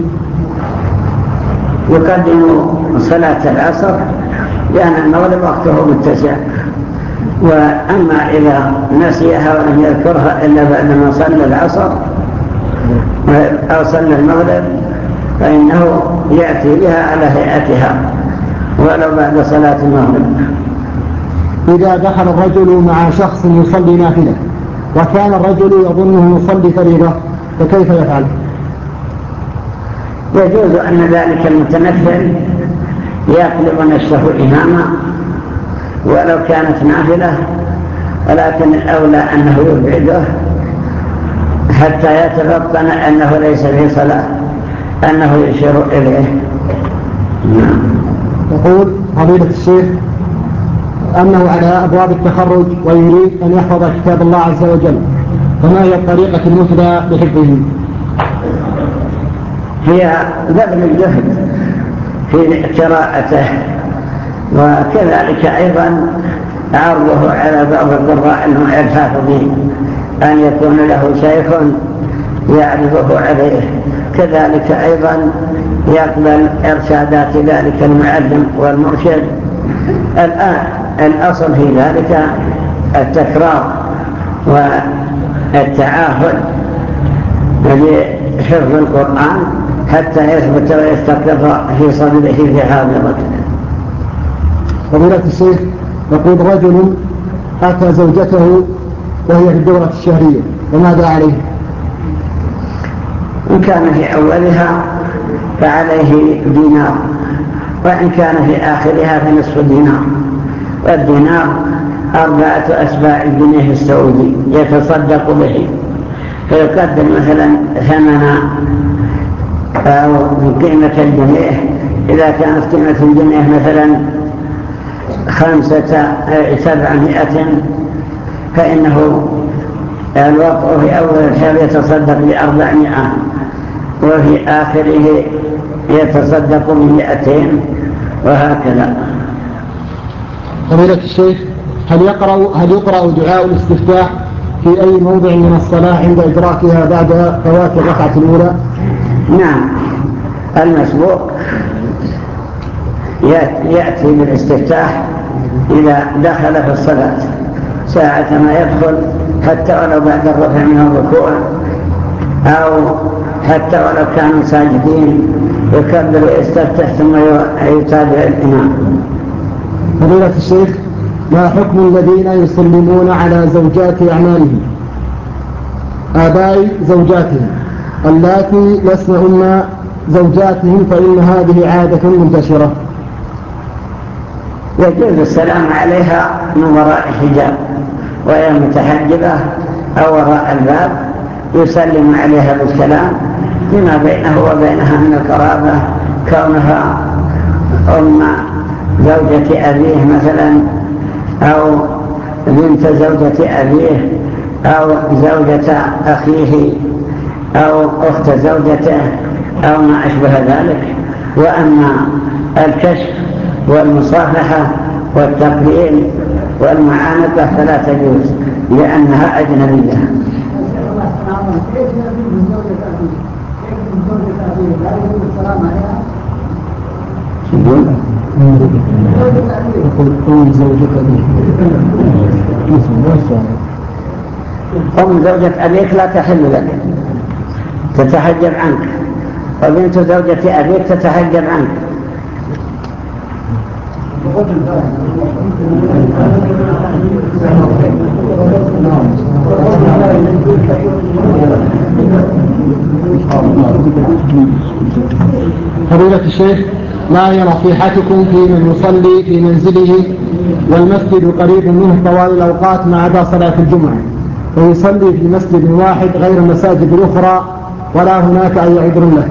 يقدم صلاة العصر لأن المغرب وقته متسع، وأما إذا نسيها ولم يذكرها إلا بعدما صلى العصر أو صلى المغرب فإنه يأتي بها على هيئتها ولو بعد صلاة المغرب. إذا دخل الرجل مع شخص يصلي نافلة وكان الرجل يظنه يصلي فريضة فكيف يفعل؟ يجوز أن ذلك المتنفل يقلب نفسه إماما ولو كانت نافلة، ولكن الأولى أنه يبعده حتى يتفطن أنه ليس في صلاة، أنه يشير إليه. يقول فضيلة الشيخ أنه على أبواب التخرج ويريد أن يحفظ كتاب الله عز وجل، فما هي الطريقة المثلى لحفظه؟ هي بذل الجهد في قراءته، وكذلك أيضا عرضه على بعض القراء الحافظين أن يكون له شيخ يعرضه عليه، كذلك أيضا يقبل إرشادات ذلك المعلم والمرشد. الآن الأصل في ذلك التكرار والتعاهد لحفظ القرآن حتى يثبت ويستقر في صدره في حافظته. فضيلة الشيخ، يقول رجل أتى زوجته وهي في الدورة الشهرية، وماذا عليه؟ إن كان في أولها فعليه دينار، وإن كان في آخرها فنصف دينار، والدينار 4 أسباع الجنيه السعودي يتصدق به، فيقدم مثلا ثمن أو قيمة الجنيه. إذا كانت قيمة الجنيه مثلا 700 فإنه الوضع في أول الشهر يتصدق ب400، وفي آخره يتصدق ب200، وهكذا. فضيلة الشيخ، هل يقرأ دعاء الاستفتاح في أي موضع من الصلاة عند إدراكها بعد فوات الركعة الأولى؟ نعم، المسبوق يأتي بالاستفتاح إذا دخل في الصلاة ساعة ما يدخل، حتى ولو بعد الرفع من الركوع، أو حتى ولو كانوا ساجدين يكبر ويستفتح ثم يتابع الإمام. فضيلة الشيخ، ما حكم الذين يسلمون على زوجات أعمالهم آباء زوجاتهم اللاتي لسن أم زوجاتهم، فإن هذه عادة منتشرة؟ يجوز السلام عليها من وراء حجاب، وهي متحجبة أو وراء الباب يسلم عليها بالسلام لما بينه وبينها من القرابة، كونها أم زوجة أبيه مثلا، أو بنت زوجة أبيه، أو زوجة أخيه، أو أخت زوجته، أو ما أشبه ذلك. وأما الكشف والمصافحة والتقبيل والمعانقة فلا تجوز لأنها أجنبية. أم زوجة أبيك لا تحل لك، تتحجب عنك، وبنت زوجة أبيك تتحجب عنك. فضيلة الشيخ، ما هي نصيحتكم في من يصلي في منزله والمسجد قريب منه طوال الأوقات ما عدا صلاة الجمعة، ويصلي في مسجد واحد غير المساجد الأخرى ولا هناك أي عذر له.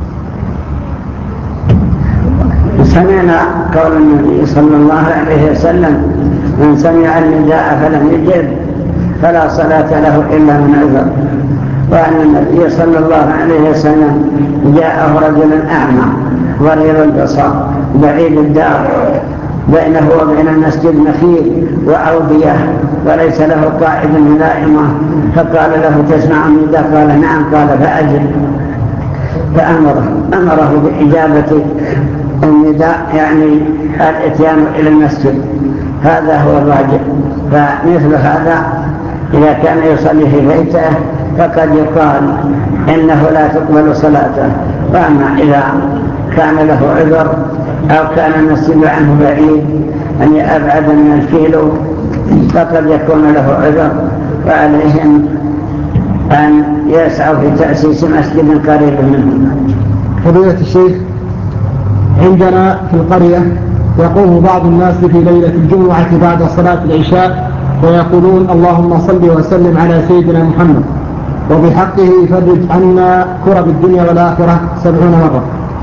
سمعنا قول النبي صلى الله عليه وسلم: من سمع النداء فلم يجب فلا صلاة له إلا من عذر. وأن النبي صلى الله عليه وسلم جاءه رجل أعمى ضرير البصر بعيد الدار، بينه وبين المسجد نخيل وأودية وليس له قائد ملائمة، فقال له: تسمع النداء؟ قال: نعم. قال: فأجب. فأمره بإجابة النداء، يعني الاتيان إلى المسجد. هذا هو الواجب. فمثل هذا إذا كان يصلي في بيته فقد يقال إنه لا تقبل صلاته. وأما إذا كان له عذر أو كان المسجد عنه بعيد، يعني أبعد من الكيلو، فقد يكون له عذر، وعليهم أن يسعوا في تأسيس مسجد قريب منه. فضيلة الشيخ، عندنا في القرية يقوم بعض الناس في ليلة الجمعة بعد صلاة العشاء ويقولون: اللهم صل وسلم على سيدنا محمد، وبحقه يفرج عنا كرب الدنيا والآخرة 70 مرة.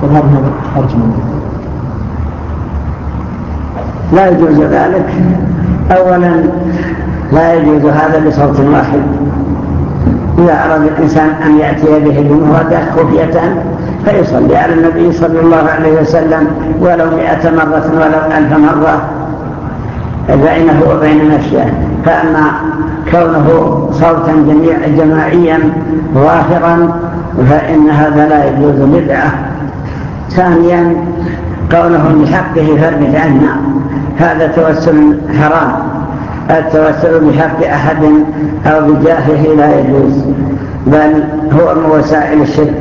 لا يجوز ذلك. أولا لا يجوز هذا بصوت واحد. إذا أراد الإنسان أن يأتي به بمفردة خفية فيصلي على النبي صلى الله عليه وسلم ولو 100 مرة ولو 1000 مرة بينه وبين نفسه. فأما كونه صوتا جماعيا ظاهرا فإن هذا لا يجوز، بدعة. ثانيا قوله بحقه فرج عنا، هذا توسل حرام. التوسل بحق أحد أو بجاهه لا يجوز، بل هو من وسائل الشرك.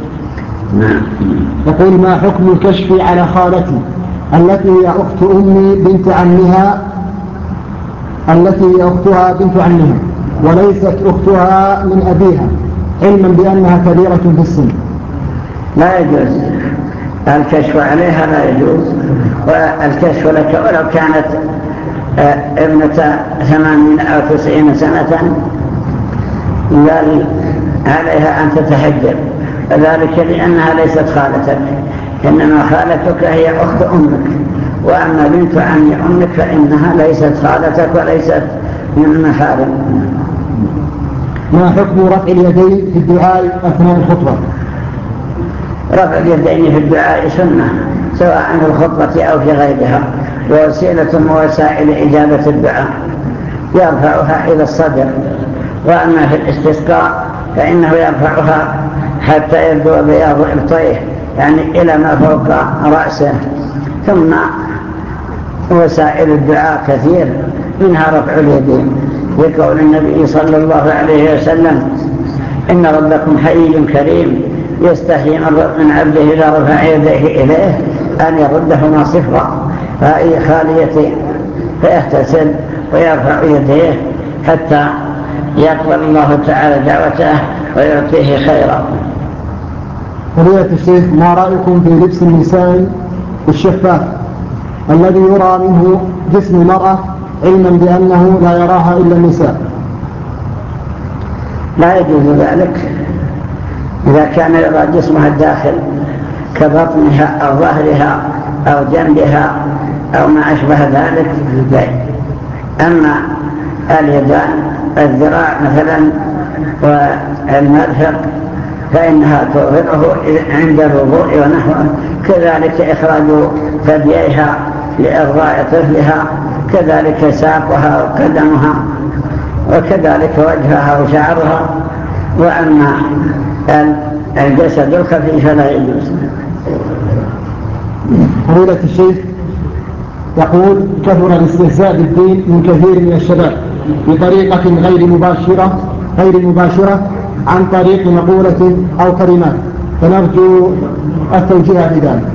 يقول: ما حكم الكشف على خالتي التي هي أخت أمي بنت عمها، التي هي أختها بنت عمها وليست أختها من أبيها، علما بأنها كبيرة في السن؟ لا يجوز الكشف عليها، لا يجوز. والكشف لك ولو كانت ابنة 80 أو 90 سنة، بل عليها أن تتحجب، ذلك لأنها ليست خالتك، إنما خالتك هي أخت أمك. وأما بنت عم أمك فإنها ليست خالتك وليست من المحارم. ما حكم رفع اليدين في الدعاء أثناء الخطبة؟ رفع اليدين في الدعاء سنة، سواء في الخطبة أو في غيرها، ووسيلة من وسائل إجابة الدعاء، يرفعها إلى الصدر. وأما في الاستسقاء فإنه يرفعها حتى يبدو بياض إبطيه، يعني إلى ما فوق رأسه. ثم وسائل الدعاء كثير، منها رفع اليدين، بقول النبي صلى الله عليه وسلم: إن ربكم حي كريم يستحيي من عبده إذا رفع يديه إليه أن يردهما صفرا، فأي خالية فيغتسل ويرفع يديه حتى يقبل الله تعالى دعوته ويعطيه خيرا. فضيلة الشيخ، ما رأيكم في لبس النساء الشفاف الذي يرى منه جسم المرأة، علما بأنه لا يراها إلا النساء؟ لا يجوز ذلك. إذا كان يرى جسمها الداخل كبطنها أو ظهرها أو جنبها أو ما أشبه ذلك. أما اليدان، الذراع مثلا والمرفق، فإنها تظهره عند الوضوء ونحوه. كذلك إخراج ثدييها لإرضاء طفلها، كذلك ساقها وقدمها، وكذلك وجهها وشعرها. وأما الجسد الخفيف فلا يجوز. فضيلة الشيخ، يقول: كثر الاستهزاء بالدين من كثير من الشباب بطريقة غير مباشرة عن طريق مقولة أو كلمات، فنرجو التوجيه بذلك.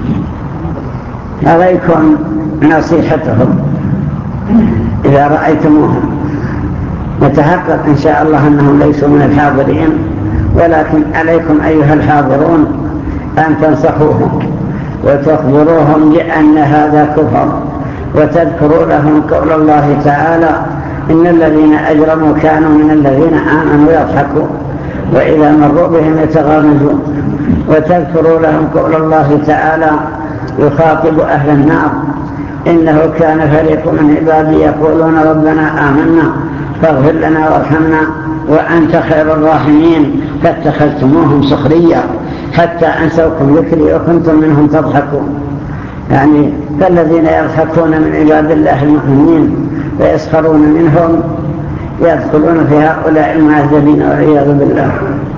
عليكم نصيحتهم إذا رأيتموهم، نتحقق إن شاء الله أنهم ليسوا من الحاضرين، ولكن عليكم أيها الحاضرون أن تنصحوهم وتخبروهم بأن هذا كفر وتذكروا لهم قول الله تعالى إن الذين أجرموا كانوا من الذين آمنوا يضحكون وإذا مروا بهم يتغامزون. وتذكروا لهم قول الله تعالى يخاطب أهل النار إنه كان فريق من عبادي يقولون ربنا آمنا فاغفر لنا وارحمنا وأنت خير الراحمين فاتخذتموهم سخريا حتى أنسوكم ذكري وكنتم منهم تضحكون. يعني فالذين يضحكون من عباد الله المؤمنين ويسخرون منهم يدخلون في هؤلاء المعذبين والعياذ بالله.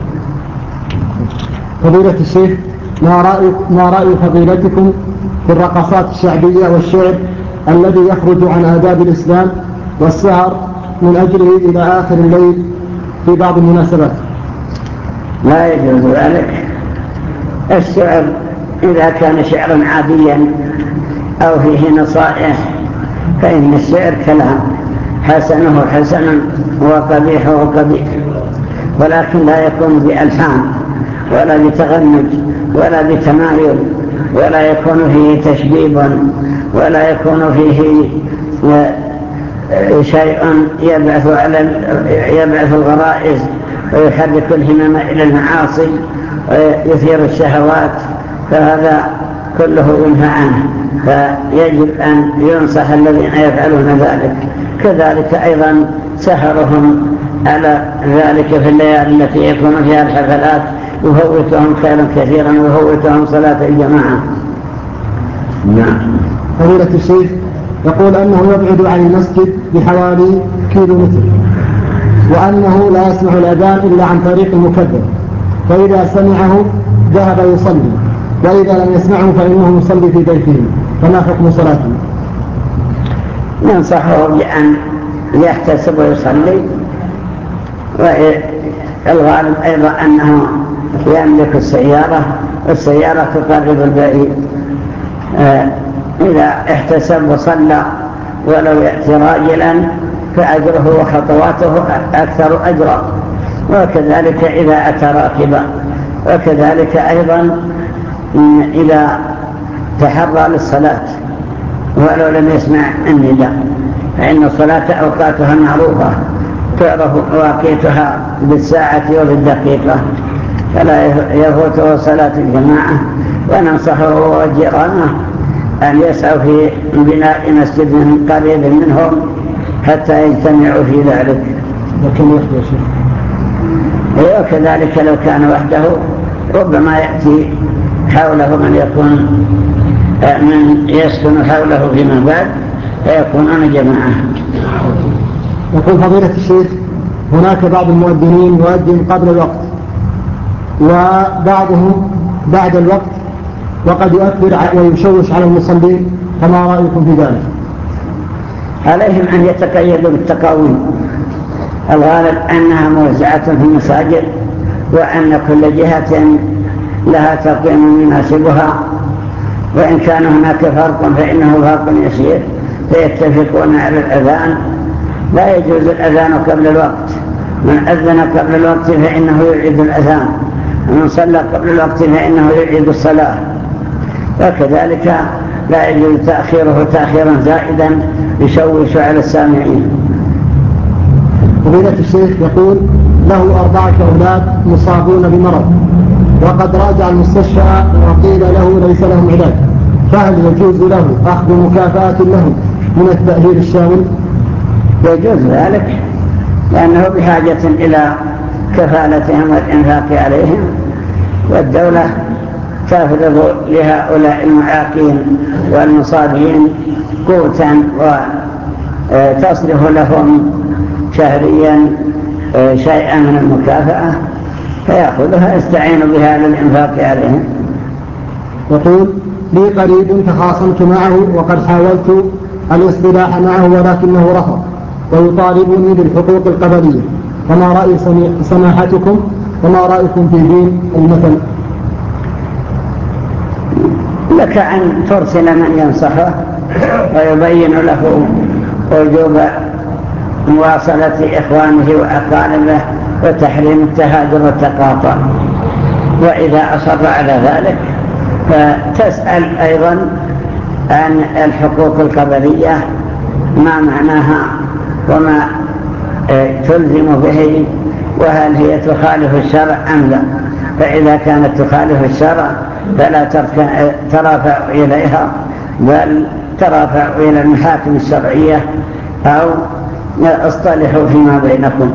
فضيلة الشيخ، ما رأي فضيلتكم في الرقصات الشعبية والشعر الذي يخرج عن آداب الإسلام والسهر من أجله إلى آخر الليل في بعض المناسبات؟ لا يجوز ذلك. الشعر إذا كان شعرا عاديا أو فيه نصائح فإن الشعر كلام حسنه حسن وقبيحه قبيح، ولكن لا يكون بألحان ولا بتغنج ولا بتمايل ولا يكون فيه تشبيب ولا يكون فيه شيء يبعث الغرائز ويحرك الهمم إلى المعاصي ويثير الشهوات، فهذا كله ينهى عنه، فيجب أن ينصح الذين يفعلون ذلك. كذلك أيضا سهرهم على ذلك في الليالي التي يكون فيها الحفلات يفوتهم خيرا كثيرا ويفوتهم صلاة الجماعة. نعم. فضيلة الشيخ يقول أنه يبعد عن المسجد بحوالي كيلومتر، وأنه لا يسمع الأذان إلا عن طريق المكذب، فإذا سمعه ذهب يصلي، وإذا لم يسمعه فإنه يصلي في بيته، فما حكم صلاته؟ ننصحه بأن يحتسب ويصلي، والغالب أيضا أنه يملك السيارة والسيارة تقرب البعيد، إذا احتسب وصلى ولو يأتي راجلا فأجره وخطواته أكثر أجرا، وكذلك إذا أتى راكبا، وكذلك أيضا إذا تحرى للصلاة ولو لم يسمع النداء، فإن الصلاة أوقاتها معروفة تعرف مواقيتها بالساعة وبالدقيقة، فلا يفوته صلاة الجماعة. وننصحه وجيرانه أن يسعوا في بناء مسجد قريب منهم حتى يجتمعوا في ذلك. لكن يخدش. وكذلك لو كان وحده ربما يأتي حوله من يكون من يسكن حوله فيما بعد فيكونون جماعة. يقول فضيلة الشيخ هناك بعض المؤذنين يؤذن قبل الوقت وبعضهم بعد الوقت وقد يؤثر ويشوش على المصلين، فما رأيكم في ذلك؟ عليهم أن يتقيدوا بالتقاويم، الغالب أنها موزعة في المساجد وأن كل جهة لها تقييم يناسبها، وإن كان هناك فرق فإنه فرق يسير فيتفقون على الأذان. لا يجوز الأذان قبل الوقت، من أذن قبل الوقت فإنه يعيد الأذان، ومن صلى قبل الوقت فإنه يعيد الصلاة، وكذلك لا يجوز تأخيره تأخيرا زائدا يشوش على السامعين. فضيلة الشيخ يقول له 4 أولاد مصابون بمرض وقد راجع المستشفى وقيل له ليس لهم علاج، فهل يجوز له أخذ مكافأة له من التأهيل الشامل؟ يجوز ذلك لأنه بحاجة إلى كفالتهم والإنفاق عليهم، والدولة تفرض لهؤلاء المعاقين والمصابين قوتا وتصرف لهم شهريا شيئا من المكافأة فيأخذها يستعين بها للإنفاق عليهم. يقول لي قريب تخاصمت معه وقد حاولت الاصطلاح معه ولكنه رفض ويطالبني بالحقوق القبلية، فما رأي سماحتكم وما رأيكم في دين المثل؟ لك أن ترسل من ينصحه ويبين له وجوب مواصلة إخوانه وأقاربه وتحريم التهاجر والتقاطع، وإذا أصر على ذلك فتسأل أيضا عن الحقوق القبلية ما معناها وما تلزم به، وهل هي تخالف الشرع أم لا. فإذا كانت تخالف الشرع فلا ترافع إليها، بل ترافع إلى المحاكم الشرعية أو اصطلحوا فيما بينكم.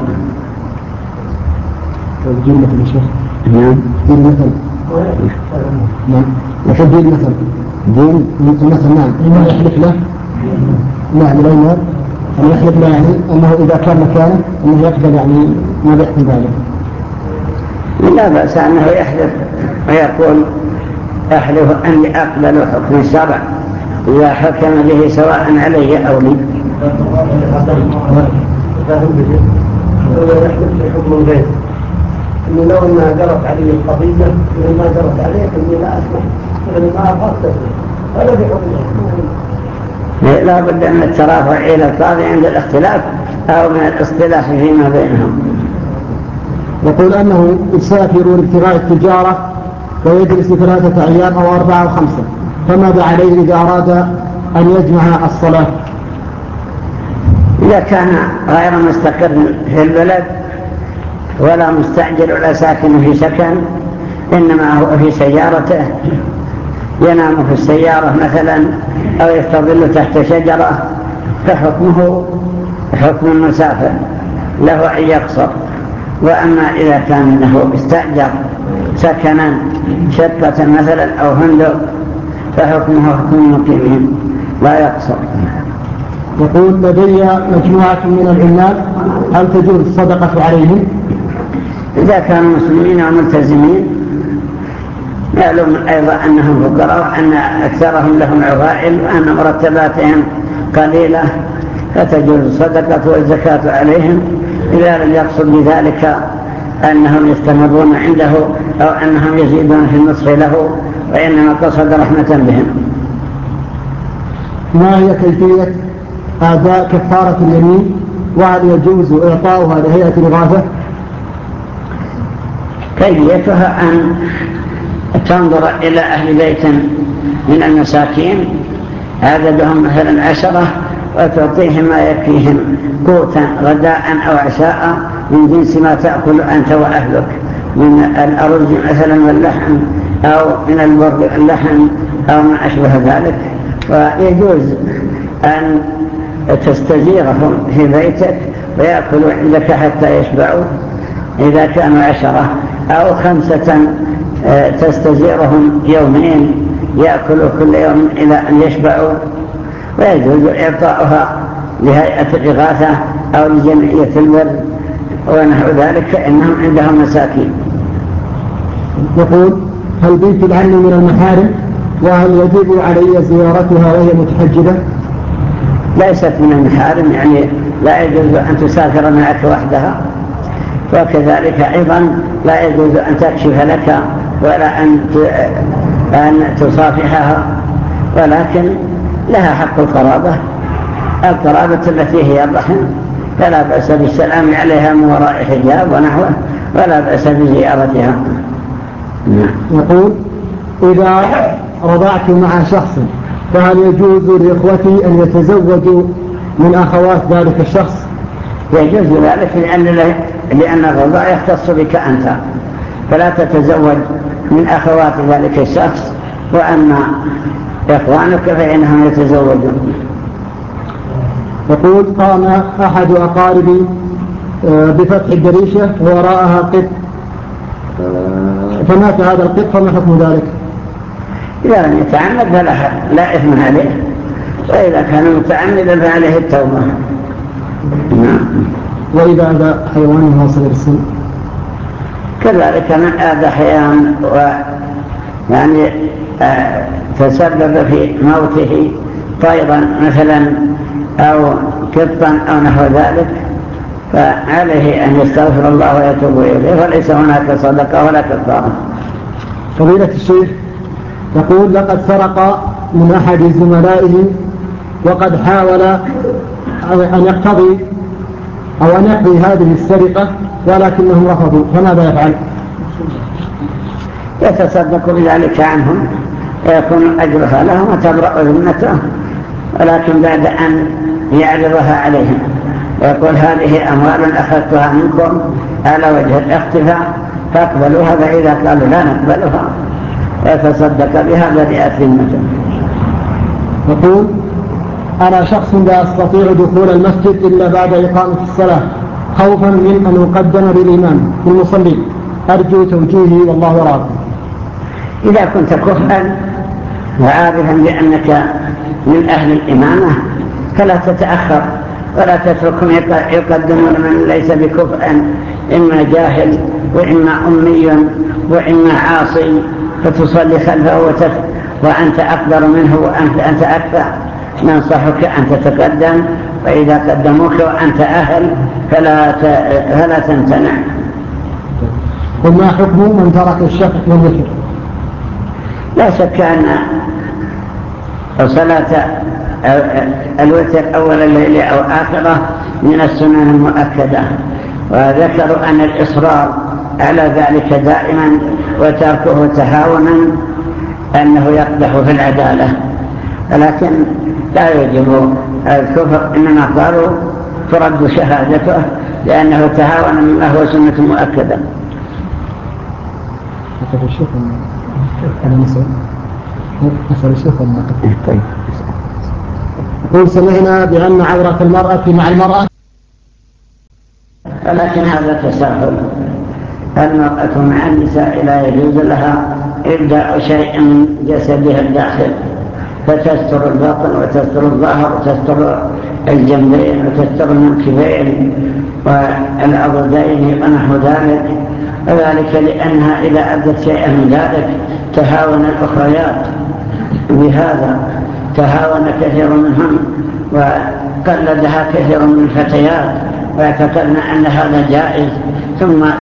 دين مثل يا شيخ. نعم دين مثل. نعم يقول دين مثل. دين مثل. نعم إما يحلف له. نعم الأيمان أن يحلف له يعني أنه إذا كان مكانه أنه يقبل يعني ما بيحكم ذلك. لا بأس أنه يحلف ويقول أحلف أني أقبل حكم الشرع إذا حكم به سواء علي أو لي. يحلف بحكم الغير إنه لو أنها جرت عليه القضية وما جرت عليه إني لا أسمح إنه ما أفضل هذا بحكم لا بد من الترافع إلى القاضي عند الاختلاف أو من الاصطلاح فيما بينهم. يقول أنه يسافر لابتغاء التجارة ويجلس 3 أيام أو 4 أو 5، فماذا عليه إذا أراد أن يجمع الصلاة؟ إذا كان غير مستقر في البلد ولا مستعجل ولا ساكن في سكن، إنما هو في سيارته ينام في السيارة مثلا أو يستظل تحت شجرة، فحكمه حكم المسافر له أن يقصر. وأما إذا كان له استأجر سكنا شقة مثلا أو فندق فحكمه حكم المقيمين لا يقصر. يقول لدي مجموعة من العمال، هل تجوز الصدقة عليهم؟ إذا كانوا مسلمين وملتزمين يعلم أيضا أنهم فقراء وأن أكثرهم لهم عوائل وأن مرتباتهم قليلة، فتجوز الصدقة والزكاة عليهم إذا لم يقصد بذلك أنهم يستمرون عنده أو أنهم يزيدون في النصف له، وإنما قصد رحمة بهم. ما هي كيفية أداء كفارة اليمين، وهل يجوز إعطاؤها لهيئة الإغاثة؟ كيفيتها أن تنظر إلى أهل بيت من المساكين عددهم مثلا 10 وتعطيهم ما يكفيهم قوتا غداء أو عشاء من جنس ما تأكل أنت وأهلك من الأرز مثلا واللحم أو من البر اللحم أو ما أشبه ذلك. ويجوز أن تستزيرهم في بيتك ويأكلوا عندك حتى يشبعوا إذا كانوا 10 أو 5 تستزيرهم يومين يأكلوا كل يوم إلى أن يشبعوا. ويجوز إعطاؤها لهيئة الإغاثة أو لجمعية البر ونحو ذلك فإنهم عندهم مساكين. يقول هل بنت العم من المحارم، وهل يجب علي زيارتها وهي متحجبة؟ ليست من المحارم، يعني لا يجوز أن تسافر معك وحدها، وكذلك أيضا لا يجوز أن تكشف لك ولا أن تصافحها، ولكن لها حق القرابة التي هي الرحم، فلا بأس بالسلام عليها من وراء حجاب ونحوه، ولا بأس بزيارتها. يقول إذا رضعت مع شخص فهل يجوز لإخوتي أن يتزوجوا من أخوات ذلك الشخص؟ يجوز ذلك لأن الرضاع يختص بك أنت، فلا تتزوج من أخوات ذلك الشخص، وأما إخوانك فإنهم يتزوجون. يقول قام أحد أقاربي بفتح الدريشة ووراءها قط، فمات هذا القط، فما حكم ذلك؟ إذا لم يتعمد فلا إثم عليه، وإذا كان متعمدا فعليه التوبة. وإذا أذى حيوان واصل السن كذلك من آذى حيوان يعني تسبب في موته طيرا مثلا أو قطا أو نحو ذلك، فعليه أن يستغفر الله ويتوب إليه، وليس هناك صدقة ولا كفارة. فضيلة الشيخ يقول لقد سرق من أحد زملائه وقد حاول أن يقتضي أو أن يقضي هذه السرقة ولكنهم رفضوا، فماذا يفعل؟ يتصدق بذلك عنهم يكون أجرها لهم وتبرأ ذمته، ولكن بعد أن يعرضها عليهم ويقول هذه أموال أخذتها منكم على وجه الاختفاء فاقبلوها، فإذا قالوا لا نقبلها ويتصدق بها برئت ذمته. يقول أنا شخص لا أستطيع دخول المسجد إلا بعد إقامة الصلاة خوفا من أن أقدم بالإمام المصلين، أرجو توجيهي والله راضي. إذا كنت كفءا وعارفا بأنك من أهل الإمامة فلا تتأخر ولا تتركهم يقدمون من ليس بكفء، إما جاهل وإما أمي وإما عاصي، فتصلي خلفه وأنت أكبر منه وأنت أكثر. ننصحك أن تتقدم، وإذا قدموك وأنت أهل فلا تمتنع. وما حكم من ترك الشفع والوتر؟ لا شك أن صلاة الوتر أول الليل أو آخره من السنن المؤكدة، وذكروا أن الإصرار على ذلك دائما وتركه تهاونا أنه يقدح في العدالة، ولكن لا يجب الكفر، إنما قالوا ترد شهادته لأنه تهاون مما هو سنة مؤكدة. يقول سمعنا بأن عورة المرأة مع المرأة، ولكن هذا تساهل. المرأة مع النساء لا يجوز لها إبداء شيء من جسدها الداخل، فتستر البطن وتستر الظهر وتستر الجنبين وتستر المنكبين والعضدين ونحو ذلك، وذلك لأنها إذا أبدت شيئا من ذلك تهاون الأخريات بهذا، تهاون كثير منهم وقلدها كثير من الفتيات واعتقدنا أن هذا جائز، ثم